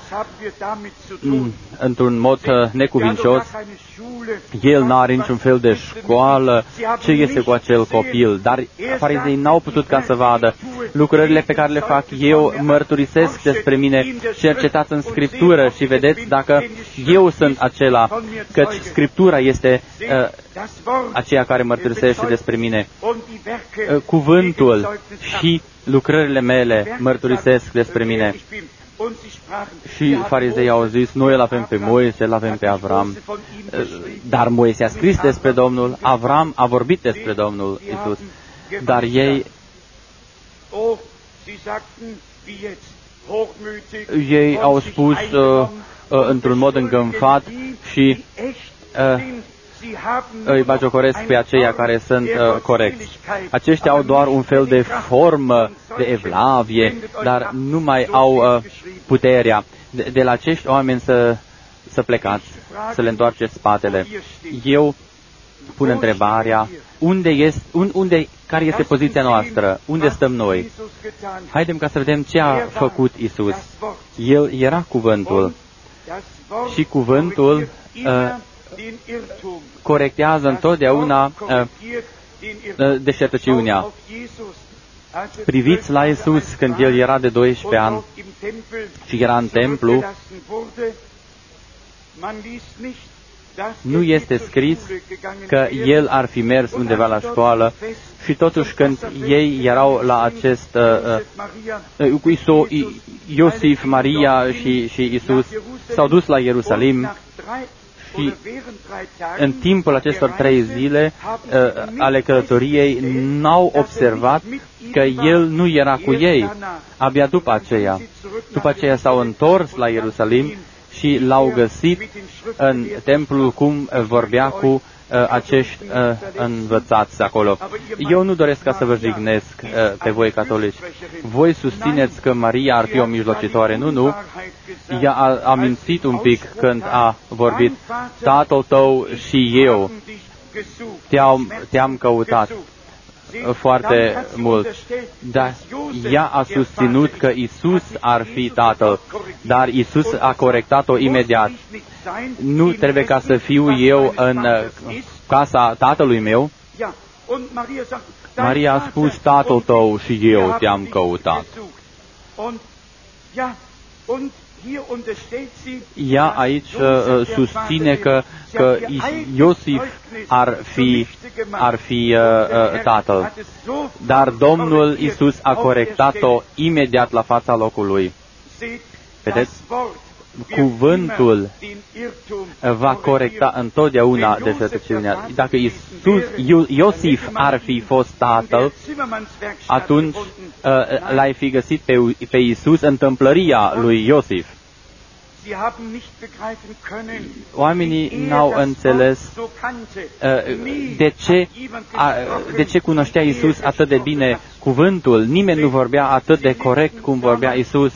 într-un mod necuvincios. El n-are niciun fel de școală. Ce este cu acel copil? Dar farizeii n-au putut ca să vadă. Lucrările pe care le fac eu mărturisesc despre mine. Cercetați în Scriptură și vedeți dacă eu sunt acela, căci Scriptura este aceea care mărturisește despre mine. Cuvântul și lucrările mele mărturisesc despre mine. Și farizeii au zis, noi îl avem pe Moise, îl avem pe Avram. Dar Moise a scris despre Domnul, Avram a vorbit despre Domnul Iisus. Dar ei au spus într-un mod îngânfat și îi bagiocoresc pe aceia care sunt corecți. Aceștia au doar un fel de formă de evlavie, dar nu mai au puterea. De la acești oameni să plecați, să le întoarceți spatele. Eu pun întrebarea, care este poziția noastră? Unde stăm noi? Haidem ca să vedem ce a făcut Iisus. El era cuvântul și cuvântul corectează întotdeauna deșertăciunea. Priviți la Iisus când El era de 12 ani și era în templu. Nu este scris că El ar fi mers undeva la școală și totuși când ei erau la acest Iosif, Maria și Iisus s-au dus la Ierusalim. Și în timpul acestor 3 zile ale călătoriei n-au observat că El nu era cu ei. Abia după aceea s-au întors la Ierusalim și l-au găsit în templu cum vorbea cu acești învățați acolo. Eu nu doresc ca să vă jignesc pe voi catolici. Voi susțineți că Maria ar fi o mijlocitoare. Nu. Ea a mințit un pic când a vorbit. Tatăl tău și eu te-am căutat foarte mult. Dar ea a susținut că Iisus ar fi Tatăl, dar Iisus a corectat-o imediat. Nu trebuie ca să fiu eu în casa tatălui meu. Maria a spus, Tatăl tău și eu te-am căutat. Ea aici susține că Iosif ar fi tatăl. Dar Domnul Iisus a corectat-o imediat la fața locului. Vedeți? Cuvântul va corecta întotdeauna deșertăciunea. Dacă Iosif ar fi fost tatăl, atunci l-ai fi găsit pe Iisus în tâmplăria lui Iosif. Oamenii n-au înțeles de ce cunoștea Iisus atât de bine cuvântul. Nimeni nu vorbea atât de corect cum vorbea Iisus.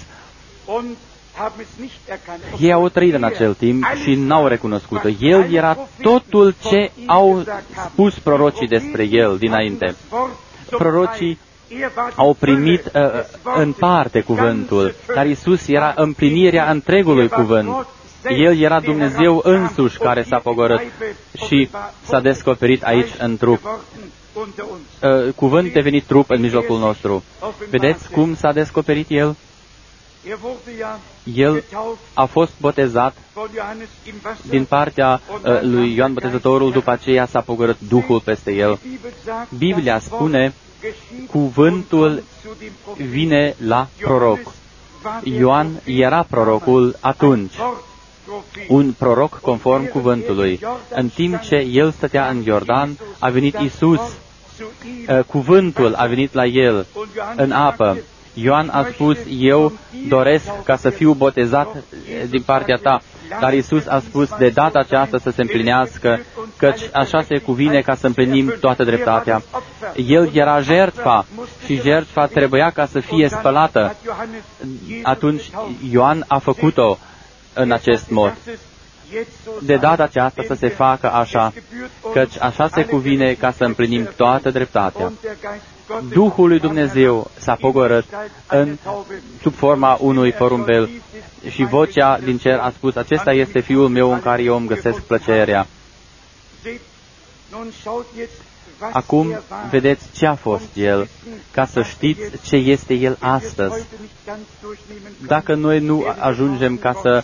Ei au trăit în acel timp și n-au recunoscut-o. El era totul ce au spus prorocii despre El dinainte. Prorocii au primit în parte cuvântul, dar Iisus era împlinirea întregului cuvânt. El era Dumnezeu însuși care s-a pogorât și s-a descoperit aici în trup. Cuvânt devenit trup în mijlocul nostru. Vedeți cum s-a descoperit El? El a fost botezat din partea lui Ioan Botezătorul, după aceea s-a pogorât Duhul peste El. Biblia spune, cuvântul vine la proroc. Ioan era prorocul atunci, un proroc conform cuvântului. În timp ce el stătea în Iordan, a venit Iisus, cuvântul a venit la el în apă. Ioan a spus, eu doresc ca să fiu botezat din partea ta. Dar Iisus a spus, de data aceasta să se împlinească, căci așa se cuvine ca să împlinim toată dreptatea. El era jertfa și jertfa trebuia ca să fie spălată. Atunci Ioan a făcut-o în acest mod. De data aceasta să se facă așa, căci așa se cuvine ca să împlinim toată dreptatea. Duhul lui Dumnezeu s-a pogorât sub forma unui porumbel și vocea din cer a spus, acesta este Fiul meu în care eu îmi găsesc plăcerea. Acum vedeți ce a fost El, ca să știți ce este El astăzi. Dacă noi nu ajungem ca să...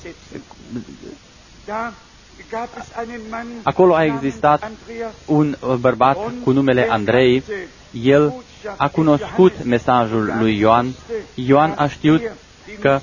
Acolo a existat un bărbat cu numele Andrei. El a cunoscut mesajul lui Ioan. Ioan a știut că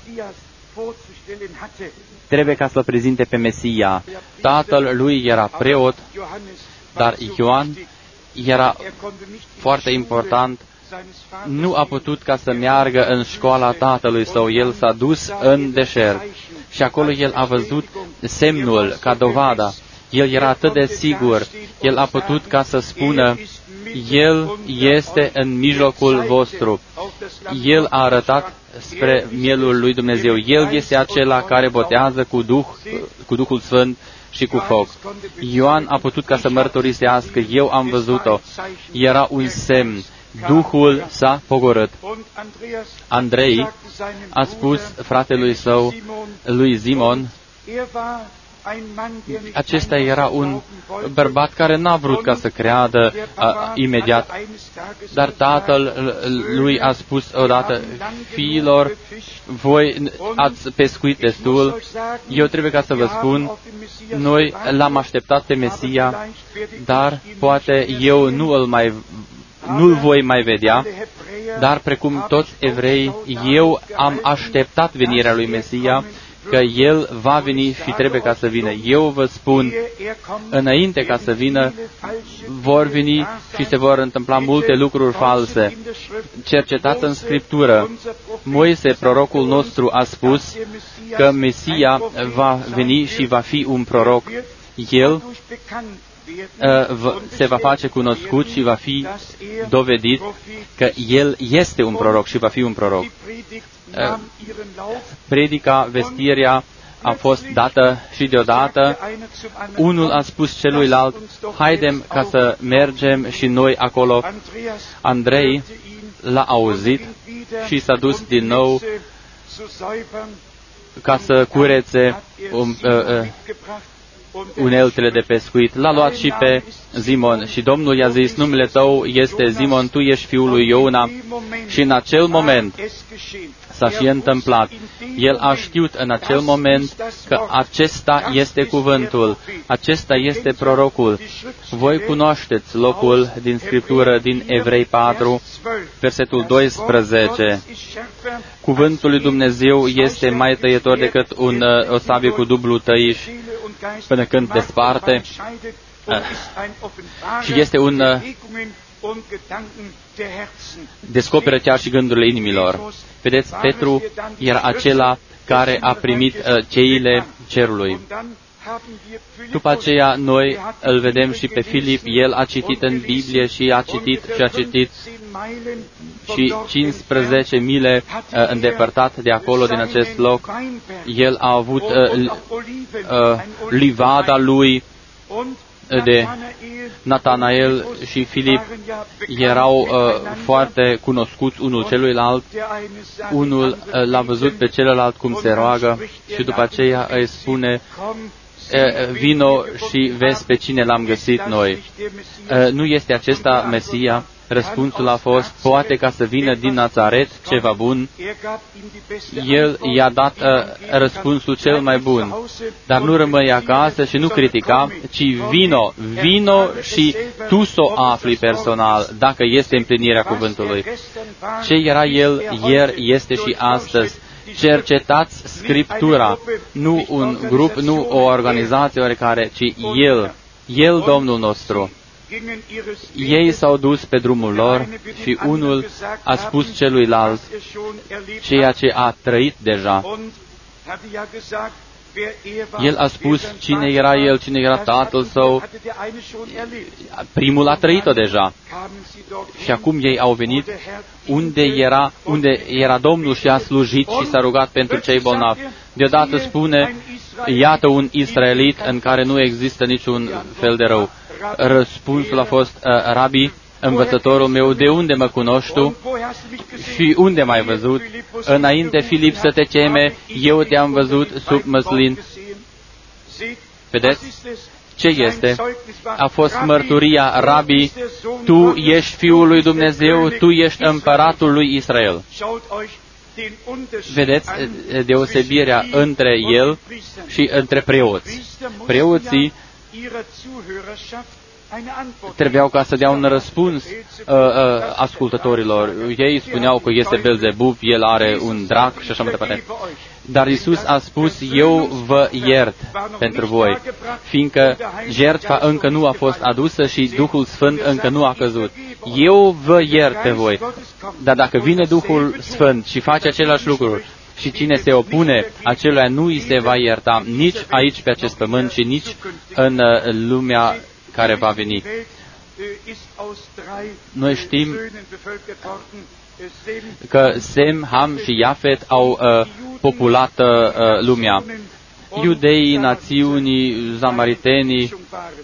trebuie ca să-l prezinte pe Mesia. Tatăl lui era preot, dar Ioan era foarte important. Nu a putut ca să meargă în școala tatălui său. El s-a dus în deșert și acolo el a văzut semnul ca dovada. El era atât de sigur. El a putut ca să spună, El este în mijlocul vostru. El a arătat spre mielul lui Dumnezeu. El este acela care botează cu Duhul Sfânt și cu foc. Ioan a putut ca să mărturisească, eu am văzut-o. Era un semn. Duhul s-a pogorât. Andrei a spus fratelui său, lui Simon, acesta era un bărbat care n-a vrut ca să creadă imediat, dar tatăl lui a spus odată, fiilor, voi ați pescuit destul, eu trebuie ca să vă spun, noi l-am așteptat pe Mesia, dar poate eu nu-l voi mai vedea, dar precum toți evrei, eu am așteptat venirea lui Mesia, că El va veni și trebuie ca să vină. Eu vă spun, înainte ca să vină, vor veni și se vor întâmpla multe lucruri false. Cercetați în Scriptură. Moise, prorocul nostru, a spus că Mesia va veni și va fi un proroc. El se va face cunoscut și va fi dovedit că El este un proroc și va fi un proroc. Predica, vestirea a fost dată și deodată. Unul a spus celuilalt, haidem ca să mergem și noi acolo. Andrei l-a auzit și s-a dus din nou ca să curețe uneltele de pescuit. L-a luat și pe Simon și Domnul i-a zis, numele tău este Simon, tu ești fiul lui Iona. Și în acel moment s-a și întâmplat. El a știut în acel moment că acesta este cuvântul, acesta este prorocul. Voi cunoașteți locul din Scriptură din Evrei 4, versetul 12. Cuvântul lui Dumnezeu este mai tăietor decât o sabie cu dublu tăiș până când desparte și este descoperă chiar și gândurile inimilor. Vedeți, Petru era acela care a primit cheile cerului. După aceea, noi îl vedem și pe Filip, el a citit în Biblie și a citit și 15 mile îndepărtat de acolo, din acest loc. El a avut livada lui de Natanael și Filip erau foarte cunoscuți unul celuilalt. Unul l-a văzut pe celălalt cum se roagă și după aceea îi spune: vino și vezi pe cine l-am găsit noi. Nu este acesta Mesia? Răspunsul a fost: poate ca să vină din Nazaret ceva bun. El i-a dat răspunsul cel mai bun. Dar nu rămâi acasă și nu critica, ci vino și tu s-o afli personal, dacă este împlinirea cuvântului. Ce era el ieri, este și astăzi. Cercetați Scriptura, nu un grup, nu o organizație oarecare, ci El, Domnul nostru. Ei s-au dus pe drumul lor și unul a spus celuilalt ceea ce a trăit deja. El a spus cine era el, cine era tatăl său. Primul a trăit-o deja. Și acum ei au venit unde era Domnul și a slujit și s-a rugat pentru cei bolnavi. Deodată spune: iată un israelit în care nu există niciun fel de rău. Răspunsul a fost: Rabi, învățătorul meu, de unde mă cunoști tu și unde m-ai văzut? Înainte, Filip, să te cheme, eu te-am văzut sub măslin. Vedeți? Ce este? A fost mărturia: Rabi, tu ești Fiul lui Dumnezeu, tu ești împăratul lui Israel. Vedeți deosebirea între el și între preoți. Preoții trebuiau ca să dea un răspuns ascultătorilor. Ei spuneau că este Belzebub, el are un drac și așa mai departe. Dar Iisus a spus: eu vă iert pentru voi, fiindcă jertfa încă nu a fost adusă și Duhul Sfânt încă nu a căzut. Eu vă iert pe voi. Dar dacă vine Duhul Sfânt și face același lucru, și cine se opune, acelui nu îi se va ierta nici aici pe acest pământ și nici în lumea care va veni. Noi știm că Sem, Ham și Iafet au populat lumea. Iudeii, națiunii, samaritenii.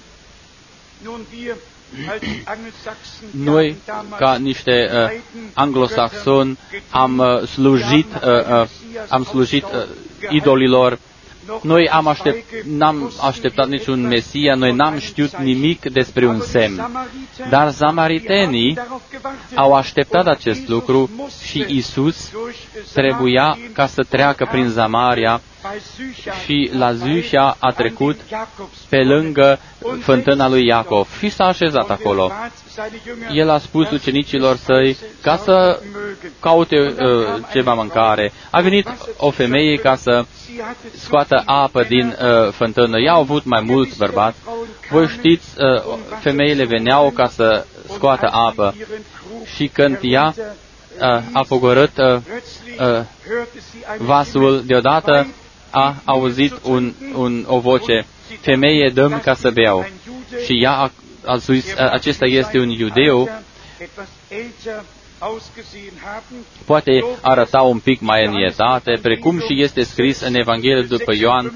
Noi, ca niște anglosaxoni, am slujit idolilor. Noi n-am așteptat niciun Mesia, noi n-am știut nimic despre un semn. Dar samaritenii au așteptat acest lucru și Iisus trebuia ca să treacă prin Samaria și la Zycha a trecut pe lângă fântâna lui Iacov și s-a așezat acolo. El a spus ucenicilor săi ca să caute ceva mâncare. A venit o femeie ca să scoată apă din fântână. Ea a avut mai mulți bărbați. Voi știți, femeile veneau ca să scoată apă și când ea a pogorât vasul, deodată a auzit o voce: femeie, dă-mi ca să beau. Și ea a zis: acesta este un iudeu. Poate arăta un pic mai în etate, precum și este scris în Evanghelie după Ioan.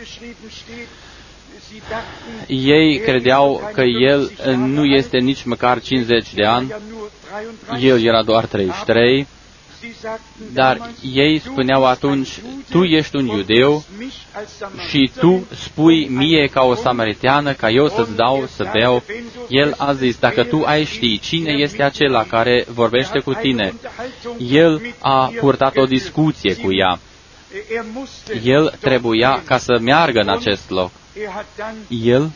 Ei credeau că el nu este nici măcar 50 de ani, el era doar 33, dar ei spuneau atunci: tu ești un iudeu și tu spui mie ca o samariteană ca eu să-ți dau să beau. El a zis: dacă tu ai ști cine este acela care vorbește cu tine. El a purtat o discuție cu ea. El trebuia ca să meargă în acest loc. El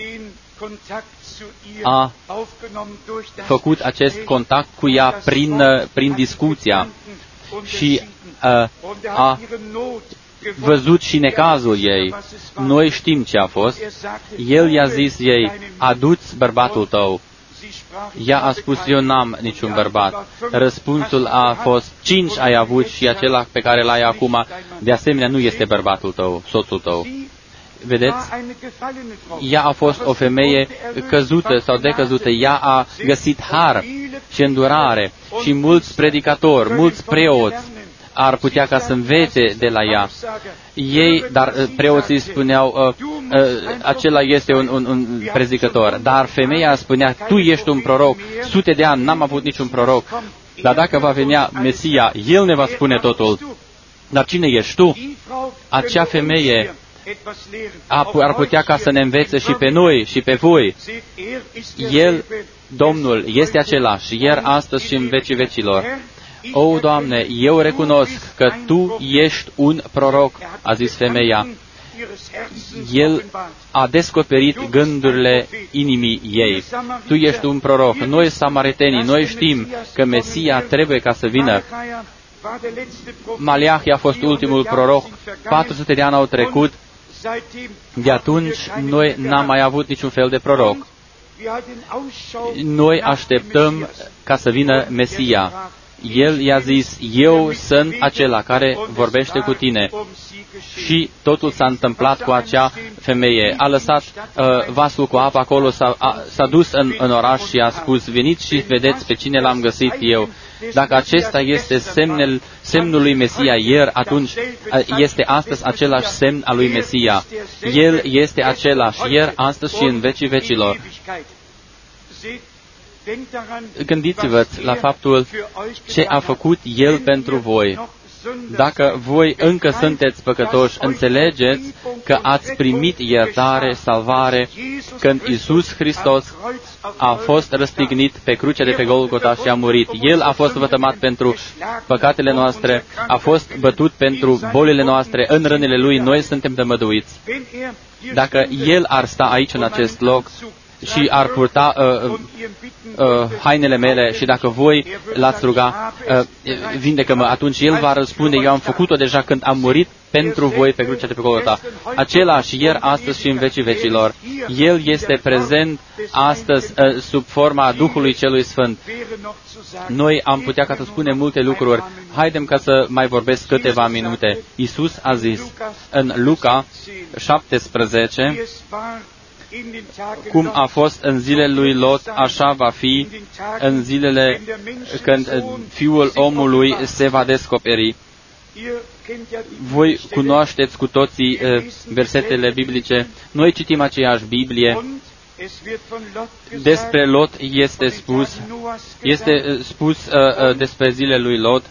a făcut acest contact cu ea prin discuția și a văzut și necazul ei. Noi știm ce a fost. El i-a zis ei: adu-ți bărbatul tău. Ea a spus, eu n-am niciun bărbat. Răspunsul a fost, 5 ai avut și acela pe care l-ai acum, de asemenea, nu este bărbatul tău, soțul tău. Vedeți? Ea a fost o femeie căzută sau decăzută. Ea a găsit har și îndurare și mulți predicatori, mulți preoți ar putea ca să învețe de la ea. Dar preoții spuneau, acela este un predicător. Dar femeia spunea, tu ești un proroc. Sute de ani n-am avut niciun proroc. Dar dacă va venea Mesia, El ne va spune totul. Dar cine ești tu? Acea femeie ar putea ca să ne învețe și pe noi și pe voi. El, Domnul, este același, ieri, astăzi și în vecii vecilor. O, Doamne, eu recunosc că Tu ești un proroc, a zis femeia. El a descoperit gândurile inimii ei. Tu ești un proroc. Noi, samaritenii, noi știm că Mesia trebuie ca să vină. Maleahi a fost ultimul proroc. 400 de ani au trecut. De atunci, noi n-am mai avut niciun fel de proroc. Noi așteptăm ca să vină Mesia. El i-a zis, eu sunt acela care vorbește cu tine. Și totul s-a întâmplat cu acea femeie. A lăsat vasul cu apă acolo, s-a dus în oraș și a spus, veniți și vedeți pe cine l-am găsit eu. Dacă acesta este semnul lui Mesia ieri, atunci este astăzi același semn al lui Mesia. El este același ieri, astăzi și în vecii vecilor. Gândiți-vă la faptul ce a făcut El pentru voi. Dacă voi încă sunteți păcătoși, înțelegeți că ați primit iertare, salvare, când Iisus Hristos a fost răstignit pe crucea de pe Golgota și a murit. El a fost vătămat pentru păcatele noastre, a fost bătut pentru bolile noastre, în rănile Lui noi suntem tămăduiți. Dacă El ar sta aici în acest loc și ar purta hainele mele și dacă voi l-ați ruga, vindecă-mă, atunci El va răspunde, eu am făcut-o deja când am murit pentru voi pe crucea de pe Golgota. Același ieri, astăzi și în vecii vecilor. El este prezent astăzi sub forma Duhului Celui Sfânt. Noi am putea ca să spunem multe lucruri. Haidem ca să mai vorbesc câteva minute. Iisus a zis în Luca 17, cum a fost în zilele lui Lot, așa va fi în zilele când Fiul omului se va descoperi. Voi cunoașteți cu toții versetele biblice. Noi citim aceeași Biblie. Despre Lot este spus despre zilele lui Lot.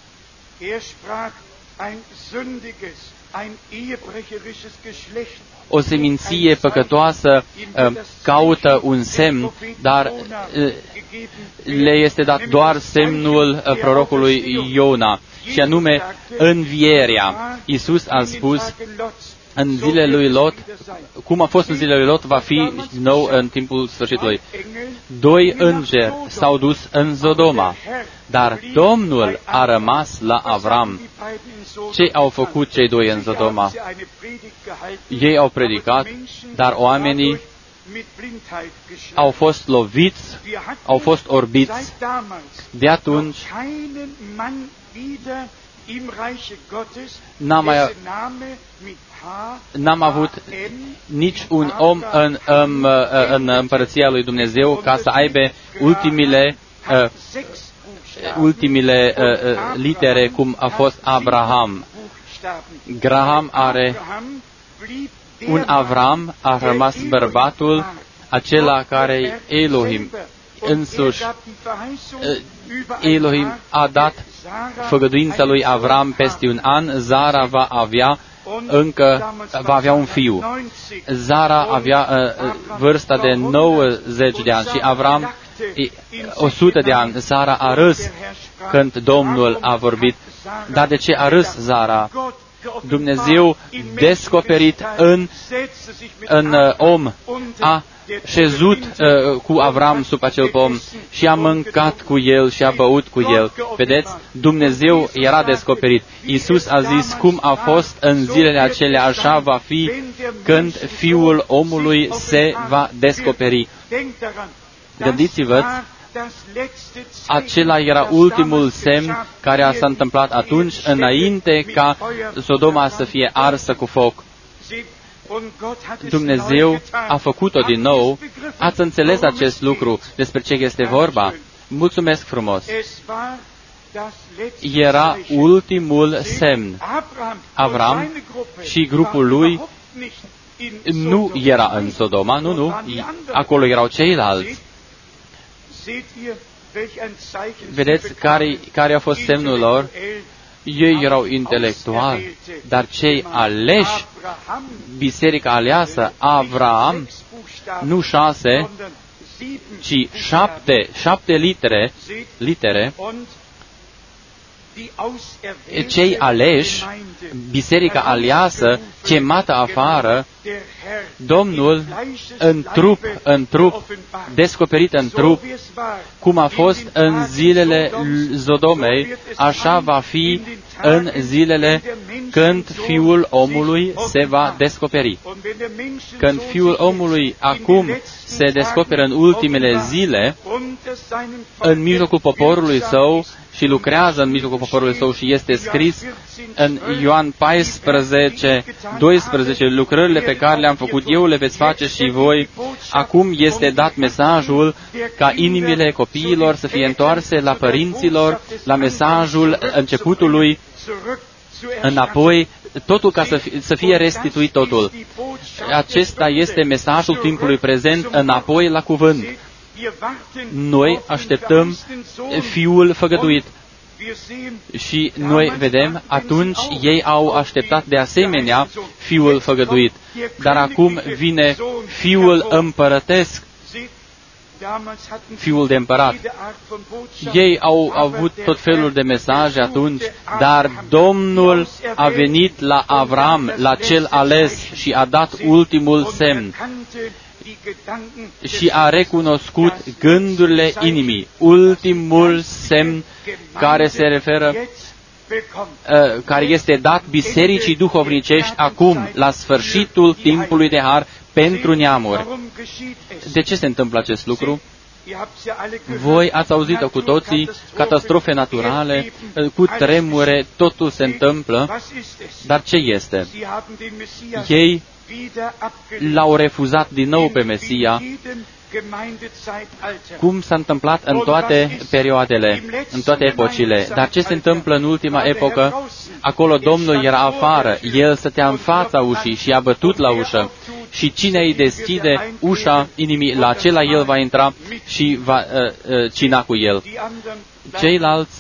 O seminție păcătoasă caută un semn, dar le este dat doar semnul prorocului Iona, și anume învierea. Iisus a spus în zilele lui Lot, cum a fost în zilele lui Lot, va fi nou în timpul sfârșitului. 2 îngeri s-au dus în Sodoma, dar Domnul a rămas la Avram. Ce au făcut cei 2 în Sodoma? Ei au predicat, dar oamenii au fost loviți, au fost orbiți. De atunci n-am avut nici un om în împărăția lui Dumnezeu ca să aibă ultimile litere, cum a fost Abraham. Graham are un Avram, a rămas bărbatul, acela care Elohim însuși. Elohim a dat făgăduința lui Avram peste un an. Zara va avea un fiu. Zara avea vârsta de 90 de ani și Avram 100 de ani. Zara a râs când Domnul a vorbit. Dar de ce a râs Zara? Dumnezeu descoperit în om a șezut cu Avram sub acel pom și a mâncat cu el și a băut cu el. Vedeți? Dumnezeu era descoperit. Iisus a zis, cum a fost în zilele acelea, așa va fi când Fiul omului se va descoperi. Gândiți-vă, acela era ultimul semn care s-a întâmplat atunci, înainte ca Sodoma să fie arsă cu foc. Dumnezeu a făcut-o din nou. Ați înțeles acest lucru, despre ce este vorba? Mulțumesc frumos! Era ultimul semn. Avram și grupul lui nu era în Sodoma, nu, acolo erau ceilalți. Vedeți care a fost semnul lor? Ei erau intelectuali, dar cei aleși, biserica aleasă, Avram, nu 6, ci 7 litere, cei aleși, biserica aleasă, chemată afară, Domnul în trup, descoperit în trup, cum a fost în zilele Sodomei, așa va fi în zilele când Fiul omului se va descoperi. Când Fiul omului acum se descoperă în ultimele zile, în mijlocul poporului său, și lucrează în mijlocul poporului său și este scris în Ioan 14, 12, lucrările pe care le-am făcut eu le veți face și voi. Acum este dat mesajul ca inimile copiilor să fie întoarse la părinților, la mesajul începutului, înapoi, totul ca să fie restituit totul. Acesta este mesajul timpului prezent, înapoi la cuvânt. Noi așteptăm Fiul făgăduit și noi vedem, atunci ei au așteptat de asemenea Fiul făgăduit. Dar acum vine Fiul împărătesc, Fiul de împărat. Ei au avut tot felul de mesaje atunci, dar Domnul a venit la Avram, la cel ales, și a dat ultimul semn. Și a recunoscut gândurile inimii. Ultimul semn care se referă, care este dat bisericii duhovnicești acum, la sfârșitul timpului de har pentru neamuri. De ce se întâmplă acest lucru? Voi ați auzit-o cu toții, catastrofe naturale, cu tremure, totul se întâmplă, dar ce este? Ei l-au refuzat din nou pe Mesia, cum s-a întâmplat în toate perioadele, în toate epocile. Dar ce se întâmplă în ultima epocă? Acolo Domnul era afară, El stătea în fața ușii și a bătut la ușă. Și cine îi deschide ușa inimii, la acela El va intra și va cina cu El. Ceilalți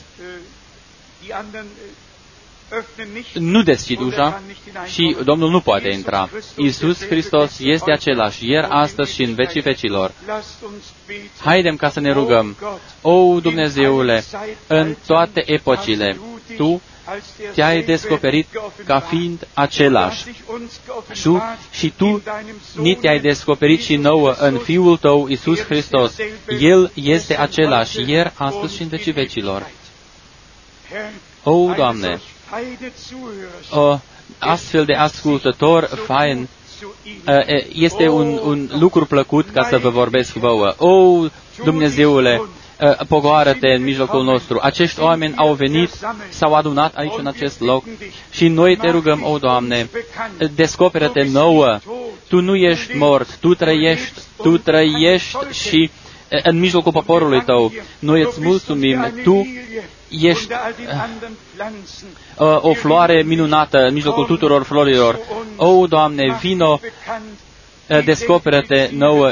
nu deschid ușa și Domnul nu poate intra. Iisus Hristos este același ieri, astăzi și în vecii vecilor. Haidem ca să ne rugăm. O, Dumnezeule, în toate epocile, Tu te-ai descoperit ca fiind același. Și Tu ni te-ai descoperit și nouă în Fiul Tău, Iisus Hristos. El este același ieri, astăzi și în vecii vecilor. O, Doamne, astfel de ascultător fain, este un lucru plăcut ca să vă vorbesc vouă. O, Dumnezeule, pogoară-te în mijlocul nostru. Acești oameni au venit, s-au adunat aici în acest loc și noi te rugăm, o, Doamne, descoperă-te nouă. Tu nu ești mort, Tu trăiești și în mijlocul poporului Tău. Noi îți mulțumim, Tu ești o floare minunată în mijlocul tuturor florilor. O, Doamne, vino, descoperă-te nouă,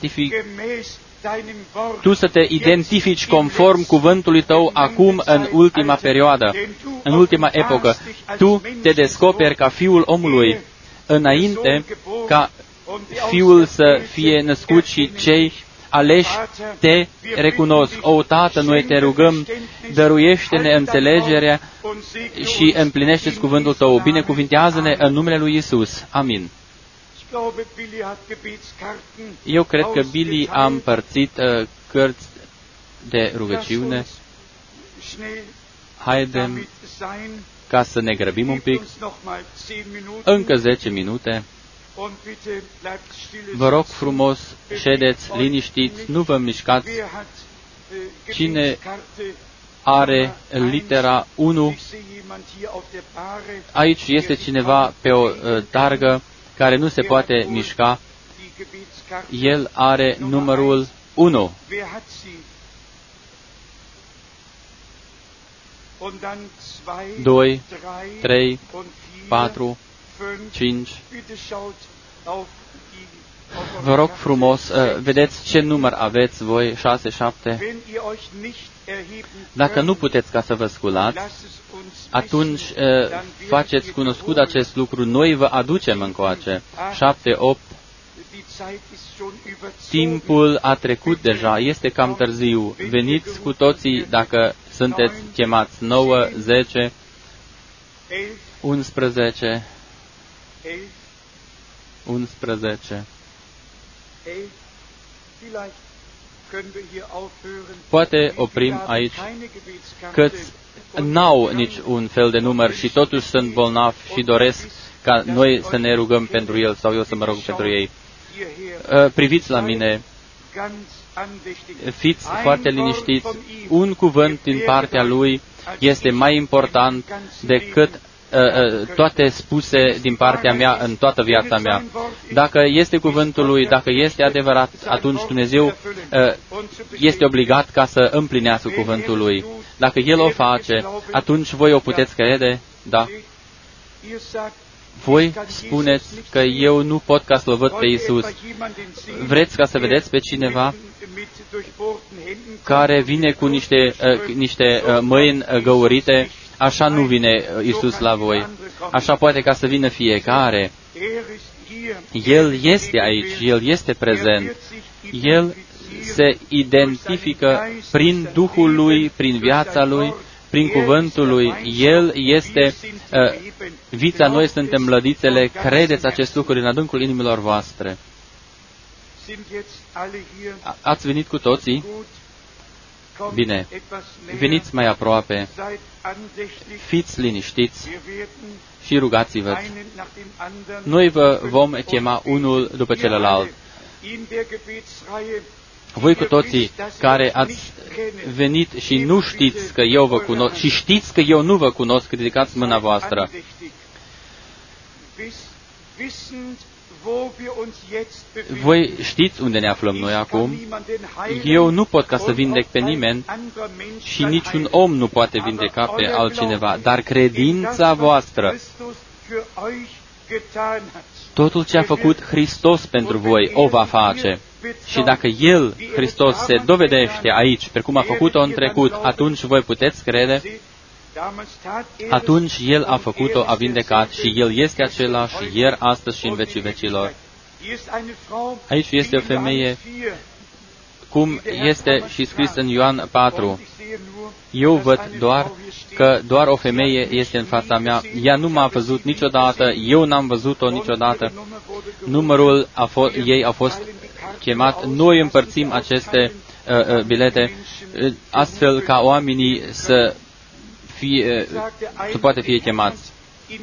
Tu să te identifici conform cuvântului Tău acum în ultima perioadă, în ultima epocă. Tu te descoperi ca Fiul omului înainte ca Fiul să fie născut și cei aleși te recunosc. O, Tată, noi te rugăm, dăruiește-ne înțelegerea și împlinește-ți cuvântul Tău. Binecuvintează-ne în numele lui Iisus. Amin. Eu cred că Billy a împărțit cărți de rugăciune. Haidem ca să ne grăbim un pic. Încă 10 minute. Vă rog frumos, ședeți, liniștiți, nu vă mișcați. Cine are litera 1? Aici este cineva pe o targă care nu se poate mișca. El are numărul 1. 2, 3, 4, 5. Vă rog frumos, vedeți ce număr aveți voi, 6, 7. Dacă nu puteți ca să vă sculați, atunci faceți cunoscut acest lucru, noi vă aducem încoace. 7, 8. Timpul a trecut deja, este cam târziu. Veniți cu toții dacă sunteți chemați. 9, 10, 11, 11. Poate oprim aici, câți n-au nici un fel de număr și totuși sunt bolnavi și doresc ca noi să ne rugăm pentru el sau eu să mă rog pentru ei. Priviți la mine, fiți foarte liniștiți, un cuvânt din partea lui este mai important decât toate spuse din partea mea în toată viața mea. Dacă este cuvântul lui, dacă este adevărat, atunci Dumnezeu este obligat ca să împlinească cuvântul lui. Dacă El o face, atunci voi o puteți crede? Da. Voi spuneți că eu nu pot ca să-L văd pe Iisus. Vreți ca să vedeți pe cineva care vine cu niște mâini găurite? Așa nu vine Iisus la voi. Așa poate ca să vină fiecare. El este aici, El este prezent. El se identifică prin Duhul Lui, prin viața Lui, prin cuvântul Lui. El este vița, noi suntem mlădițele. Credeți acest lucru în adâncul inimilor voastre. Ați venit cu toții? Bine, veniți mai aproape, fiți liniștiți și rugați-vă. Noi vă vom chema unul după celălalt. Voi cu toții care ați venit și nu știți că eu vă cunosc și știți că eu nu vă cunosc, ridicați mâna voastră. Voi știți unde ne aflăm noi acum. Eu nu pot ca să vindec pe nimeni și niciun om nu poate vindeca pe altcineva, dar credința voastră, totul ce a făcut Hristos pentru voi, o va face. Și dacă El, Hristos, se dovedește aici, precum a făcut-o în trecut, atunci voi puteți crede. Atunci El a făcut-o, a vindecat și El este același ieri, astăzi și în vecii vecilor. Aici este o femeie, cum este și scris în Ioan 4. Eu văd doar o femeie este în fața mea. Ea nu m-a văzut niciodată, eu n-am văzut-o niciodată. Numărul ei a fost chemat. Noi împărțim aceste bilete astfel ca oamenii să poate fi chemați.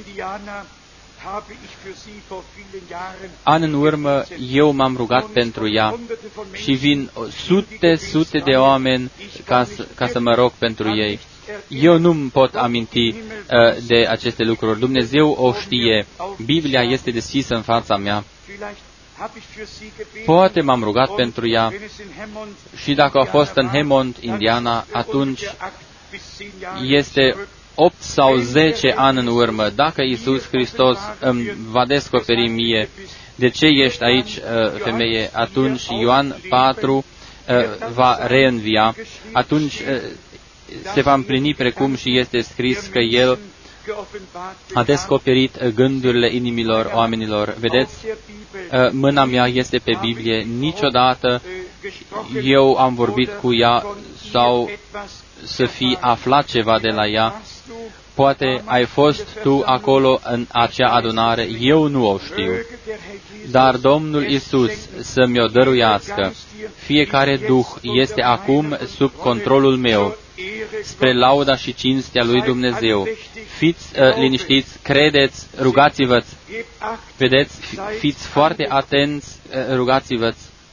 An în urmă, eu m-am rugat pentru ea și vin sute de oameni ca să mă rog pentru ei. Eu nu-mi pot aminti de aceste lucruri. Dumnezeu o știe. Biblia este deschisă în fața mea. Poate m-am rugat pentru ea și dacă a fost în Hammond, Indiana, atunci este 8 sau 10 ani în urmă. Dacă Iisus Hristos îmi va descoperi mie de ce ești aici, femeie, atunci Ioan 4 va reînvia, atunci se va împlini precum și este scris că El a descoperit gândurile inimilor oamenilor. Vedeți, mâna mea este pe Biblie, niciodată eu am vorbit cu ea sau să fi aflat ceva de la ea. Poate ai fost tu acolo în acea adunare, eu nu o știu. dar Domnul Iisus să mi-o dăruiască. Fiecare duh este acum sub controlul meu, spre lauda și cinstea lui Dumnezeu. Fiți liniștiți, credeți, rugați-vă. Vedeți, fiți foarte atenți, rugați-vă.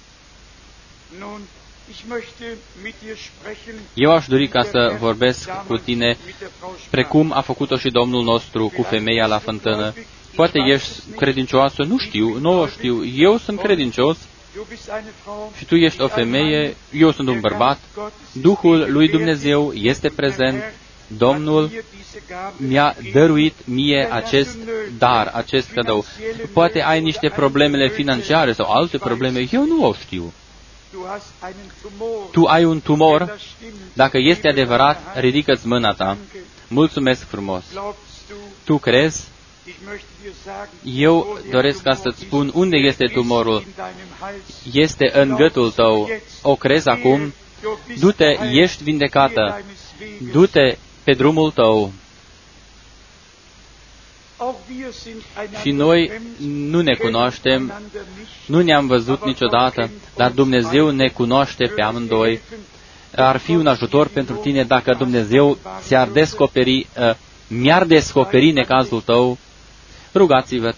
Eu aș dori ca să vorbesc cu tine, precum a făcut-o și Domnul nostru cu femeia la fântână. Poate ești credincioasă, nu știu, nu o știu, eu sunt credincios și tu ești o femeie, eu sunt un bărbat, Duhul lui Dumnezeu este prezent, Domnul mi-a dăruit mie acest dar, acest cadou. Poate ai niște problemele financiare sau alte probleme, eu nu o știu. Tu ai un tumor, dacă este adevărat, ridică-ți mâna ta. Mulțumesc frumos. Tu crezi? Eu doresc ca să-ți spun unde este tumorul. Este în gâtul tău. O crezi acum? Du-te, ești vindecată. Du-te pe drumul tău. Și noi nu ne cunoaștem, nu ne-am văzut niciodată, dar Dumnezeu ne cunoaște pe amândoi. Ar fi un ajutor pentru tine dacă Dumnezeu ți-ar descoperi, mi-ar descoperi necazul tău. Rugați-vă.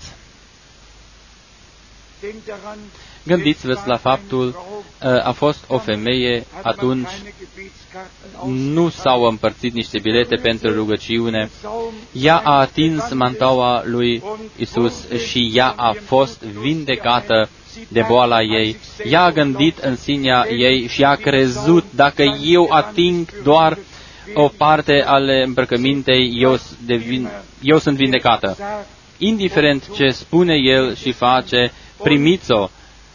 Gândiți-vă la faptul, a fost o femeie, atunci nu s-au împărțit niște bilete pentru rugăciune. Ea a atins mantaua lui Isus și ea a fost vindecată de boala ei. Ea a gândit în sinea ei și a crezut, dacă eu ating doar o parte ale îmbrăcămintei, eu sunt vindecată. Indiferent ce spune el și face, primiți-o.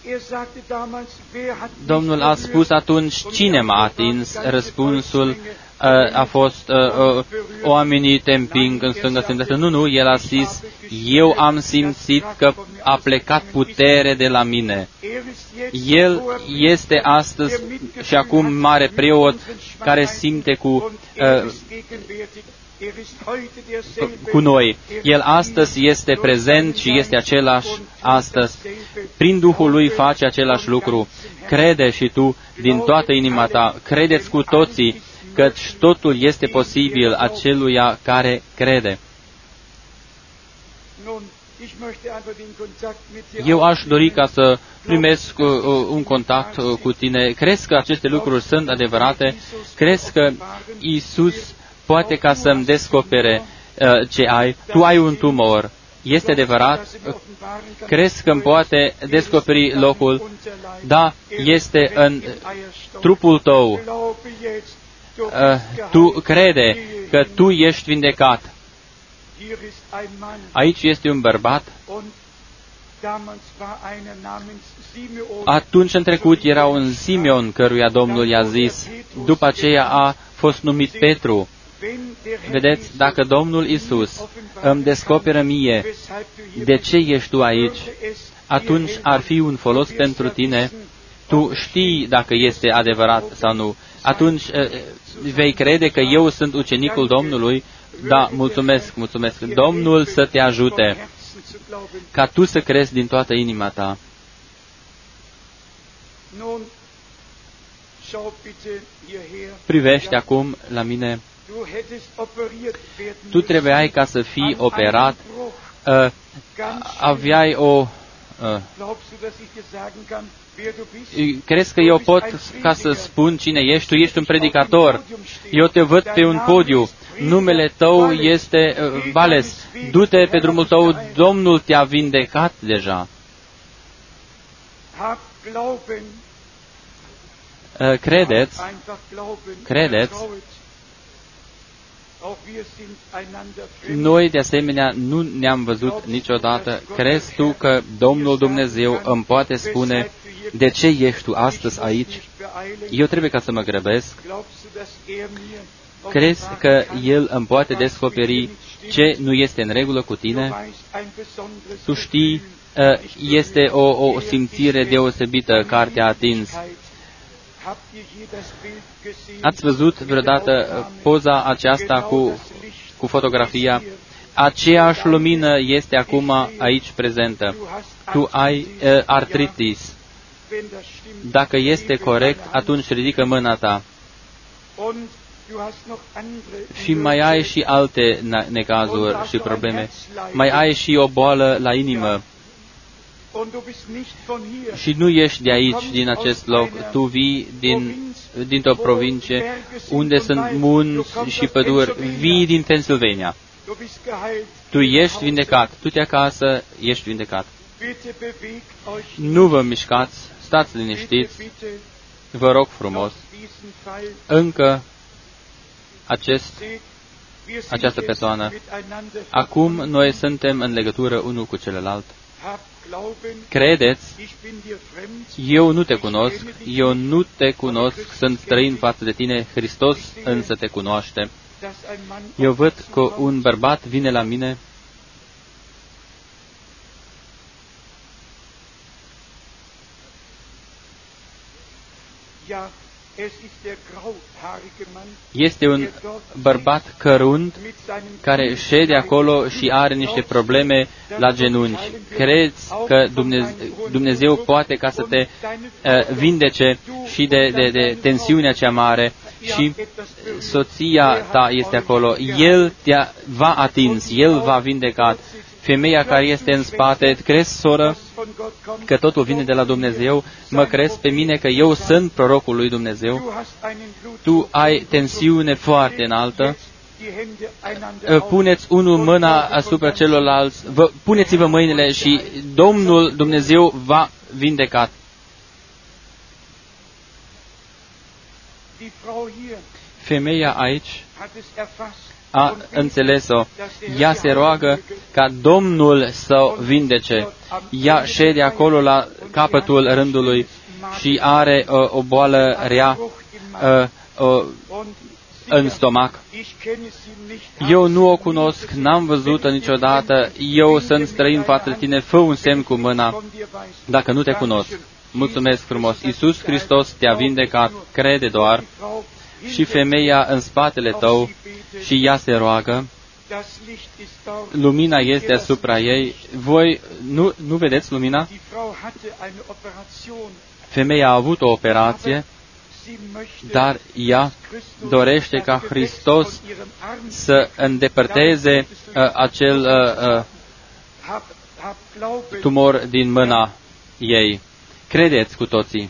Domnul a spus atunci, cine m-a atins? Răspunsul a fost, oamenii te împing în stânga, în dreapta. Nu, el a zis, eu am simțit că a plecat putere de la mine. El este astăzi și acum mare preot care simte cu noi. El astăzi este prezent și este același astăzi. Prin Duhul Lui face același lucru. Crede și tu din toată inima ta. Credeți cu toții că totul este posibil aceluia care crede. Eu aș dori ca să primesc un contact cu tine. Crezi că aceste lucruri sunt adevărate? Crezi că Iisus poate ca să-mi descopere ce ai? Tu ai un tumor. Este adevărat? Crezi că îmi poate descoperi locul? Da, este în trupul tău. Tu crede că tu ești vindecat. Aici este un bărbat. Atunci în trecut era un Simeon căruia Domnul i-a zis, după aceea a fost numit Petru. Vedeți, dacă Domnul Iisus îmi descoperă mie de ce ești tu aici, atunci ar fi un folos pentru tine. Tu știi dacă este adevărat sau nu. Atunci vei crede că eu sunt ucenicul Domnului. Da, mulțumesc. Domnul să te ajute ca tu să crezi din toată inima ta. Privește acum la mine. Tu trebuiai ca să fii operat, aveai o... Crezi că eu pot ca să spun cine ești? Tu ești un predicator. Eu te văd pe un podiu. Numele tău este Vales. Du-te pe drumul tău. Domnul te-a vindecat deja. Credeți? Noi, de asemenea, nu ne-am văzut niciodată. Crezi tu că Domnul Dumnezeu îmi poate spune de ce ești tu astăzi aici? Eu trebuie ca să mă grăbesc. Crezi că El îmi poate descoperi ce nu este în regulă cu tine? Tu știi, este o simțire deosebită care te-a atins. Ați văzut vreodată poza aceasta cu fotografia? Aceeași lumină este acum aici prezentă. tu ai artritis. Dacă este corect, atunci ridică mâna ta. Și mai ai și alte necazuri și probleme. Mai ai și o boală la inimă. Și nu ești de aici, din acest loc. Tu vii dintr-o provincie unde sunt munți și păduri. Vii din Pennsylvania. Tu ești vindecat. Tu te acasă, ești vindecat. Nu vă mișcați, stați liniștiți. Vă rog frumos. Încă această persoană. Acum noi suntem în legătură unul cu celălalt. Credeți, eu nu te cunosc, sunt străin față de tine, Hristos însă te cunoaște. Eu văd că un bărbat vine la mine Este un bărbat cărunt care șede acolo și are niște probleme la genunchi. Crezi că Dumnezeu poate ca să te vindece și de tensiunea cea mare și soția ta este acolo. El va atins, El va vindecat. Femeia care este în spate, crezi, soră, că totul vine de la Dumnezeu? Mă crezi pe mine că eu sunt prorocul lui Dumnezeu? Tu ai tensiune foarte înaltă. Puneți unul mâna asupra celorlalți, puneți-vă mâinile și Domnul Dumnezeu va vindeca. Femeia aici a înțeles-o. Ea se roagă ca Domnul să o vindece. Ea șede acolo la capătul rândului și are o boală rea în stomac. Eu nu o cunosc, n-am văzut-o niciodată, eu sunt străin față de tine, fă un semn cu mâna dacă nu te cunosc. Mulțumesc frumos. Iisus Hristos te-a vindecat, crede doar. Și femeia în spatele tău și ea se roagă. Lumina este asupra ei. Voi nu vedeți lumina? Femeia a avut o operație, dar ea dorește ca Hristos să îndepărteze acel tumor din mâna ei. Credeți cu toții.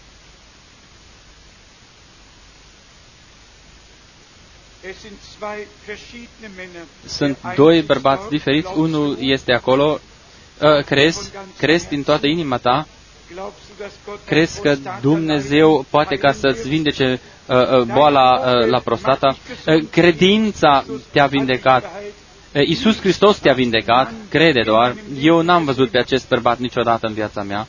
Sunt doi bărbați diferiți, unul este acolo. Crezi din toată inima ta? Crezi că Dumnezeu poate ca să-ți vindece boala la prostata? Credința te-a vindecat. Iisus Hristos te-a vindecat. Crede doar. Eu n-am văzut pe acest bărbat niciodată în viața mea.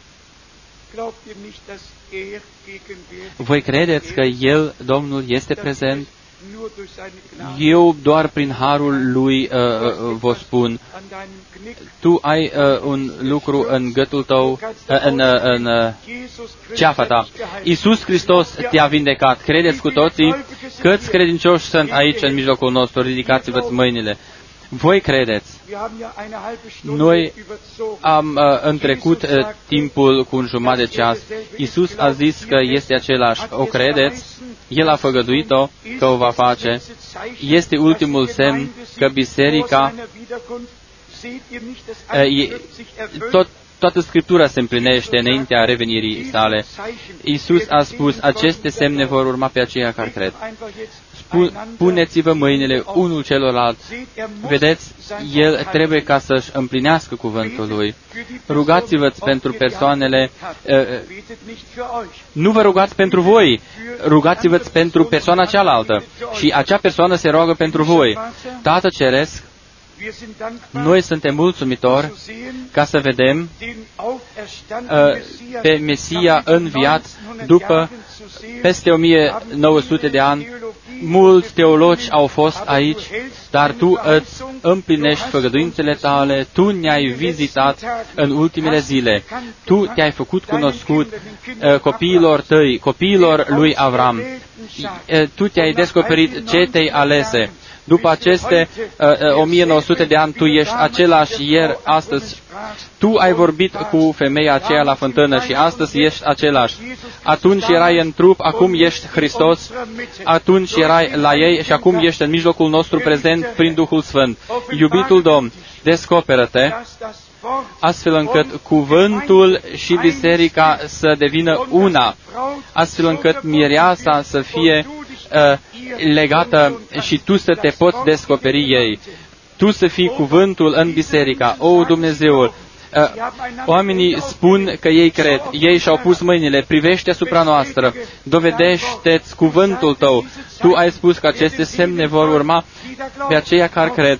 Voi credeți că El, Domnul, este prezent? Eu doar prin harul lui vă spun. Tu ai un lucru în gâtul tău, în ceafa ta. Iisus Hristos te-a vindecat. Credeți cu toții? Câți credincioși sunt aici în mijlocul nostru? Ridicați-vă mâinile. Voi credeți? Noi am întrecut timpul cu un jumătate de ceas. Iisus a zis că este același. O credeți? El a făgăduit-o că o va face. Este ultimul semn că biserica, toată Scriptura se împlinește înaintea revenirii sale. Iisus a spus, aceste semne vor urma pe aceia care cred. Puneți-vă mâinile unul celălalt. Vedeți, El trebuie ca să-și împlinească cuvântul Lui. Rugați-vă pentru persoanele... Nu vă rugați pentru voi, rugați-vă pentru persoana cealaltă. Și acea persoană se roagă pentru voi. Tată Ceresc, noi suntem mulțumitori ca să vedem pe Mesia înviat după peste 1900 de ani. Mulți teologi au fost aici, dar Tu îți împlinești făgăduințele Tale, Tu ne-ai vizitat în ultimele zile, Tu te-ai făcut cunoscut copiilor Tăi, copiilor lui Avram, Tu te-ai descoperit cetei alese, După aceste 1900 de ani, Tu ești același ieri, astăzi. Tu ai vorbit cu femeia aceea la fântână și astăzi ești același. Atunci erai în trup, acum ești Hristos, atunci erai la ei și acum ești în mijlocul nostru prezent prin Duhul Sfânt. Iubitul Domn, descoperă-te astfel încât cuvântul și biserica să devină una, astfel încât mireasa să fie legată și Tu să te poți descoperi ei. Tu să fii cuvântul în biserica. O, Dumnezeul, oamenii spun că ei cred, ei și-au pus mâinile, privește asupra noastră, dovedește-ți cuvântul Tău. Tu ai spus că aceste semne vor urma pe aceia care cred.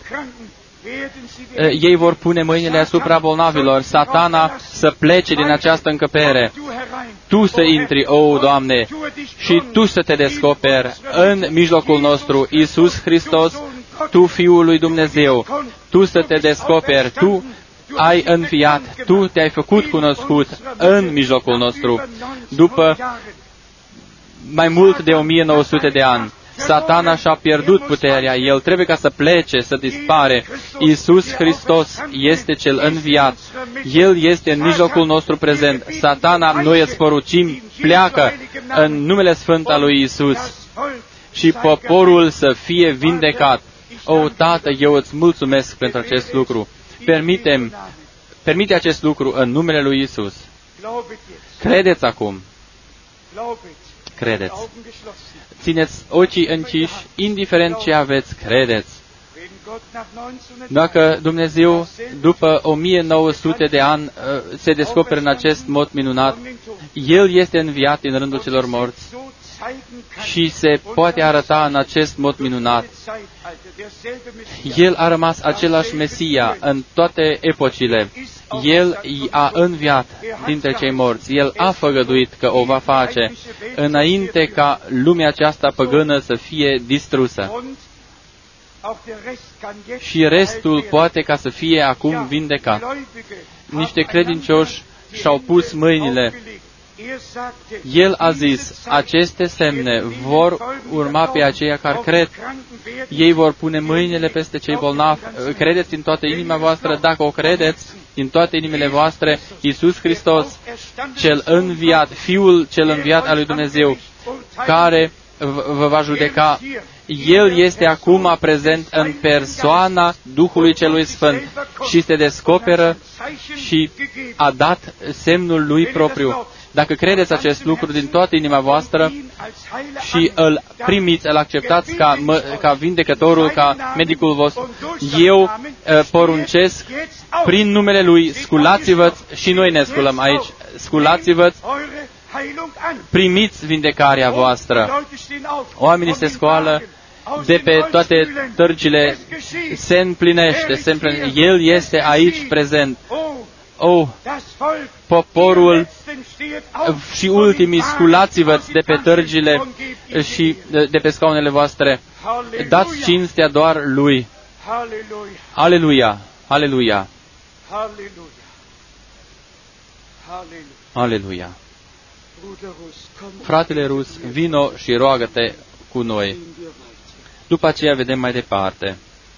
Ei vor pune mâinile asupra bolnavilor, Satana să plece din această încăpere. Tu să intri, o, Doamne, și Tu să te descoperi în mijlocul nostru, Iisus Hristos, Tu, Fiul lui Dumnezeu, Tu să te descoperi, Tu ai înviat, Tu te-ai făcut cunoscut în mijlocul nostru, după mai mult de 1900 de ani. Satana și-a pierdut puterea, el trebuie ca să plece, să dispare. Iisus Hristos este cel înviat. El este în mijlocul nostru prezent. Satana, noi îți porucim, pleacă în numele sfânt al lui Iisus și poporul să fie vindecat. O, Tată, eu îți mulțumesc pentru acest lucru. Permite acest lucru în numele lui Iisus. Credeți acum. Credeți. Țineți ochii închiși, indiferent ce aveți, credeți. Dacă Dumnezeu, după 1900 de ani, se descoperă în acest mod minunat, El este înviat din rândul celor morți și se poate arăta în acest mod minunat. El a rămas același Mesia în toate epocile. El a înviat dintre cei morți. El a făgăduit că o va face înainte ca lumea aceasta păgână să fie distrusă. Și restul poate ca să fie acum vindecat. Niște credincioși și-au pus mâinile. El a zis, aceste semne vor urma pe aceia care cred. Ei vor pune mâinile peste cei bolnavi. Credeți în toată inima voastră? Dacă o credeți, din toate inimile voastre, Iisus Hristos, cel înviat, Fiul cel înviat al lui Dumnezeu, care vă va judeca, El este acum prezent în persoana Duhului Celui Sfânt și se descoperă și a dat semnul Lui propriu. Dacă credeți acest lucru din toată inima voastră și îl primiți, îl acceptați ca vindecătorul, ca medicul vostru, eu poruncesc prin numele Lui, sculați-vă, și noi ne sculăm aici, sculați-vă, primiți vindecarea voastră. Oamenii se scoală de pe toate tărgile, se împlinește, El este aici prezent. Oh, poporul și ultimii, sculați-vă de pe tărgile și de pe scaunele voastre. Dați cinstea doar Lui. Aleluia! Aleluia! Aleluia! Fratele Rus, vino și roagă-te cu noi. După aceea vedem mai departe.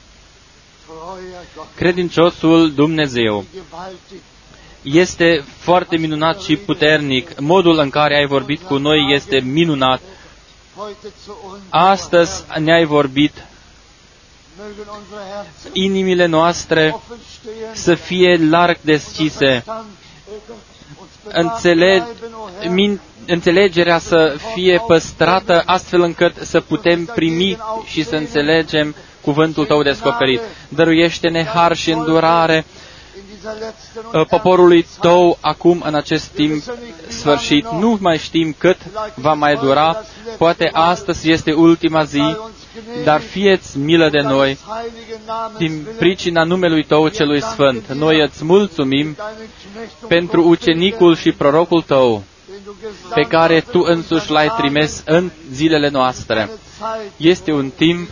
Credinciosul Dumnezeu este foarte minunat și puternic. Modul în care ai vorbit cu noi este minunat. Astăzi ne-ai vorbit. Inimile noastre să fie larg deschise. Înțelegerea să fie păstrată astfel încât să putem primi și să înțelegem cuvântul Tău descoperit. Dăruiește-ne har și îndurare poporului Tău acum în acest timp sfârșit. Nu mai știm cât va mai dura, poate astăzi este ultima zi, dar fie-ți milă de noi din pricina numelui Tău celui Sfânt. Noi îți mulțumim pentru ucenicul și prorocul Tău pe care Tu însuși l-ai trimis în zilele noastre. Este un timp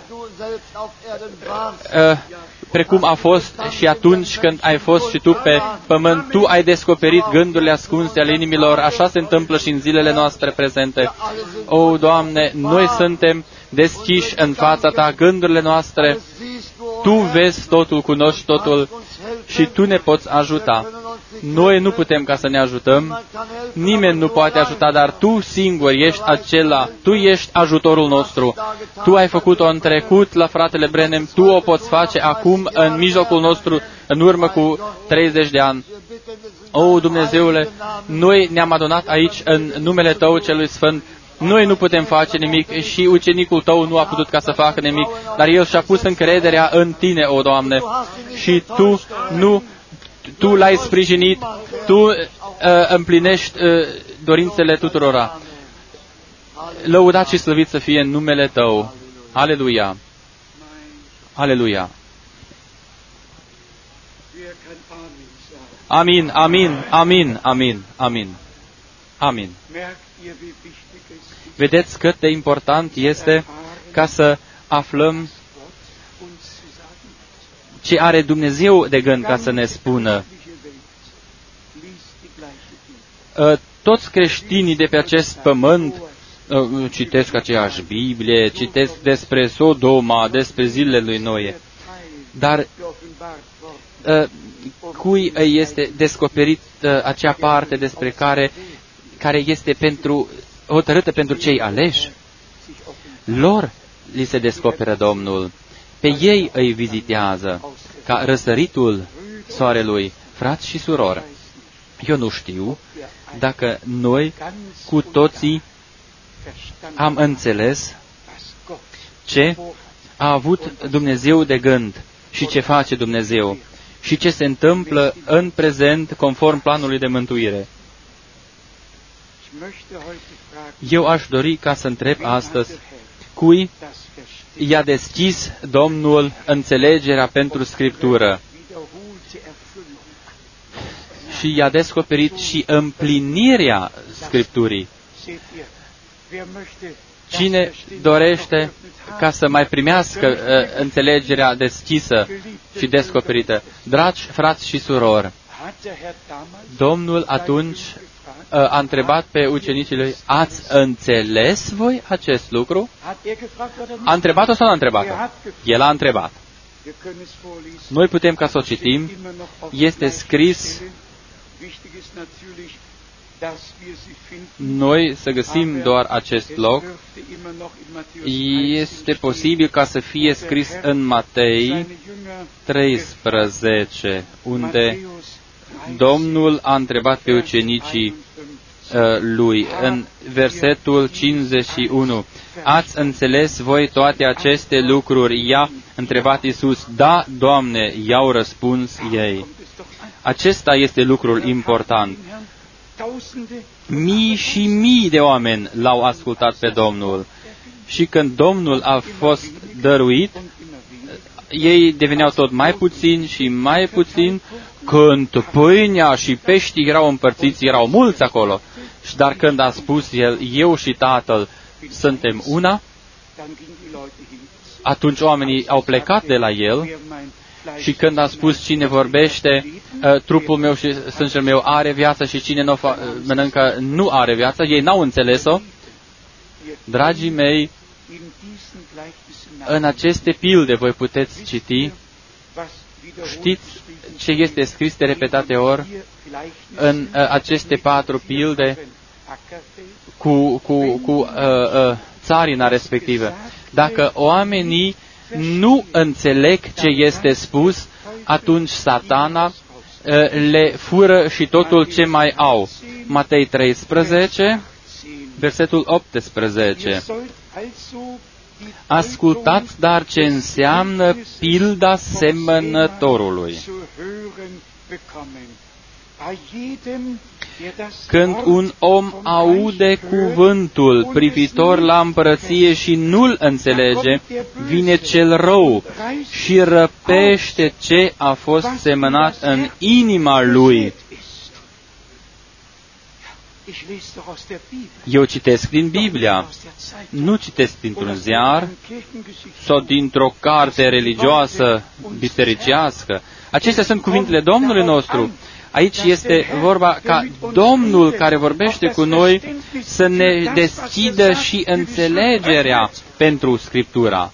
precum a fost și atunci când ai fost și Tu pe pământ. Tu ai descoperit gândurile ascunse ale inimilor. Așa se întâmplă și în zilele noastre prezente. O, Doamne, noi suntem deschiși în fața Ta gândurile noastre. Tu vezi totul, cunoști totul și Tu ne poți ajuta. Noi nu putem ca să ne ajutăm, nimeni nu poate ajuta, dar Tu singur ești acela, Tu ești ajutorul nostru. Tu ai făcut-o în trecut la fratele Branham, Tu o poți face acum în mijlocul nostru, în urmă cu 30 de ani. O, Dumnezeule, noi ne-am adunat aici în numele Tău celui Sfânt. Noi nu putem face nimic și ucenicul Tău nu a putut ca să facă nimic, dar el și-a pus încrederea în Tine, o Doamne, și Tu l-ai sprijinit, Tu împlinești dorințele tuturora. Lăudat și slăvit să fie în numele Tău. Aleluia! Aleluia! Amin, amin, amin, amin, amin, amin. Vedeți cât de important este ca să aflăm ce are Dumnezeu de gând ca să ne spună. Toți creștinii de pe acest pământ citesc aceeași Biblie, citesc despre Sodoma, despre zilele lui Noe, dar cui este descoperit acea parte despre care este hotărâtă pentru cei aleși? Lor li se descoperă Domnul. Pe ei îi vizitează ca răsăritul soarelui. Frați și surori, eu nu știu dacă noi cu toții am înțeles ce a avut Dumnezeu de gând și ce face Dumnezeu și ce se întâmplă în prezent conform planului de mântuire. Eu aș dori ca să întreb astăzi, cui i-a deschis Domnul înțelegerea pentru Scriptură și i-a descoperit și împlinirea Scripturii. Cine dorește ca să mai primească înțelegerea deschisă și descoperită? Dragi frați și surori, Domnul atunci a întrebat pe ucenicii lui, ați înțeles voi acest lucru? A întrebat-o sau nu a întrebat-o? El a întrebat. Noi putem ca să o citim, este scris, noi să găsim doar acest loc. Este posibil ca să fie scris în Matei 13, unde Domnul a întrebat pe ucenicii lui, în versetul 51. Ați înțeles voi toate aceste lucruri? I-a întrebat Iisus. Da, Doamne, i-au răspuns ei. Acesta este lucrul important. Mii și mii de oameni l-au ascultat pe Domnul. Și când Domnul a fost dăruit, ei deveneau tot mai puțini și mai puțini. Când pâinea și peștii erau împărțiți, erau mulți acolo. Dar când a spus El, eu și Tatăl suntem una, atunci oamenii au plecat de la El. Și când a spus, cine vorbește, trupul meu și sângele meu are viață și cine nu mănâncă nu are viață, ei n-au înțeles-o. Dragii mei, în aceste pilde voi puteți citi, știți ce este scris de repetate ori în aceste 4 pilde cu țarina respectivă. Dacă oamenii nu înțeleg ce este spus, atunci Satana le fură și totul ce mai au. Matei 13, versetul 18. Ascultați dar ce înseamnă pilda semănătorului. Când un om aude cuvântul privitor la împărăție și nu-l înțelege, vine cel rău și răpește ce a fost semănat în inima lui. Eu citesc din Biblia, nu citesc dintr-un ziar sau dintr-o carte religioasă bisericească. Acestea sunt cuvintele Domnului nostru. Aici este vorba ca Domnul care vorbește cu noi să ne deschidă și înțelegerea pentru Scriptura.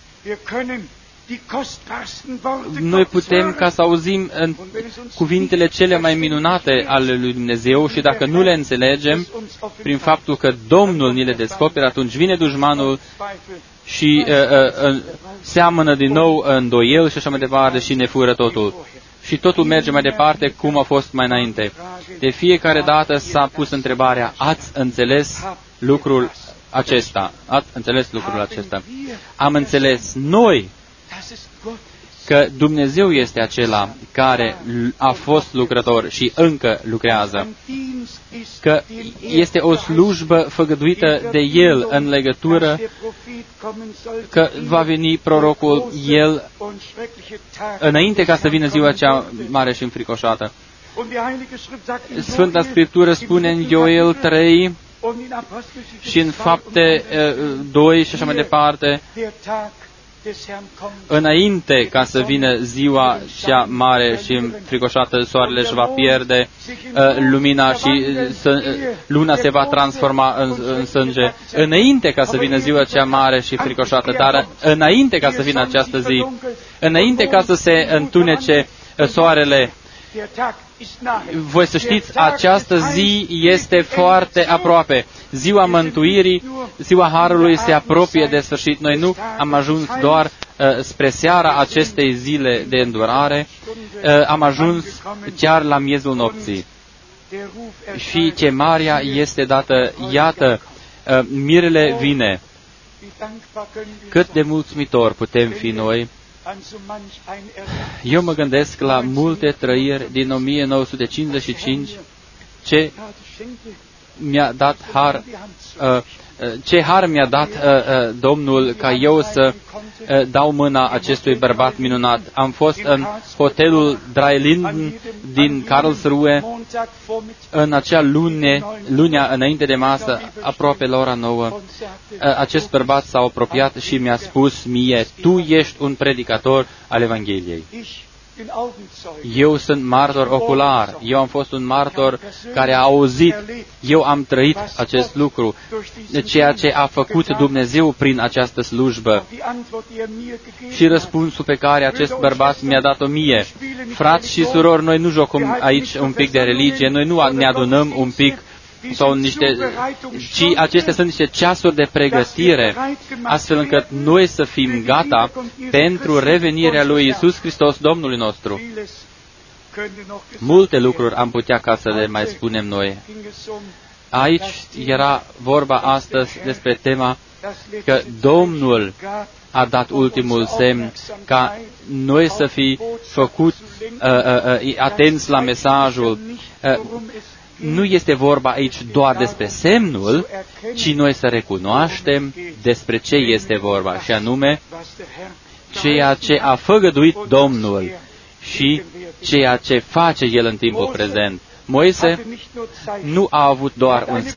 Noi putem ca să auzim în cuvintele cele mai minunate ale lui Dumnezeu și dacă nu le înțelegem, prin faptul că Domnul ni le descoperă, atunci vine dușmanul și seamănă din nou îndoiel și așa mai departe și ne fură totul. Și totul merge mai departe cum a fost mai înainte. De fiecare dată s-a pus întrebarea, ați înțeles lucrul acesta? Ați înțeles lucrul acesta? Am înțeles noi că Dumnezeu este acela care a fost lucrător și încă lucrează, că este o slujbă făgăduită de El în legătură, că va veni prorocul El înainte ca să vină ziua cea mare și înfricoșată. Sfânta Scriptură spune în Ioel 3 și în Fapte 2 și așa mai departe, înainte ca să vină ziua cea mare și înfricoșată, soarele își va pierde lumina și luna se va transforma în sânge, înainte ca să vină ziua cea mare și fricoșată, dar înainte ca să vină această zi, înainte ca să se întunece soarele, voi să știți, această zi este foarte aproape. Ziua mântuirii, ziua Harului se apropie de sfârșit. Noi nu am ajuns doar spre seara acestei zile de îndurare, am ajuns chiar la miezul nopții. Și chemarea este dată, iată, mirele vine. Cât de mulțumitori putem fi noi. Eu mă gândesc la multe trăiri din 1955, ce mi-a dat har, ce har mi-a dat Domnul ca eu să dau mâna acestui bărbat minunat. Am fost în hotelul Drei Linden din Karlsruhe în acea lunea înainte de masă, aproape la ora 9. Acest bărbat s-a apropiat și mi-a spus mie, tu ești un predicator al Evangheliei. Eu sunt martor ocular, eu am fost un martor care a auzit, eu am trăit acest lucru, ceea ce a făcut Dumnezeu prin această slujbă. Și răspunsul pe care acest bărbat mi-a dat-o mie. Frați și surori, noi nu jucăm aici un pic de religie, noi nu ne adunăm un pic sau ci acestea sunt niște ceasuri de pregătire, astfel încât noi să fim gata pentru revenirea lui Iisus Hristos, Domnului nostru. Multe lucruri am putea ca să le mai spunem noi. Aici era vorba astăzi despre tema că Domnul a dat ultimul semn ca noi să fi făcut atenți la mesajul. Nu este vorba aici doar despre semnul, ci noi să recunoaștem despre ce este vorba, și anume ceea ce a făgăduit Domnul și ceea ce face El în timpul prezent. Moise nu a avut doar un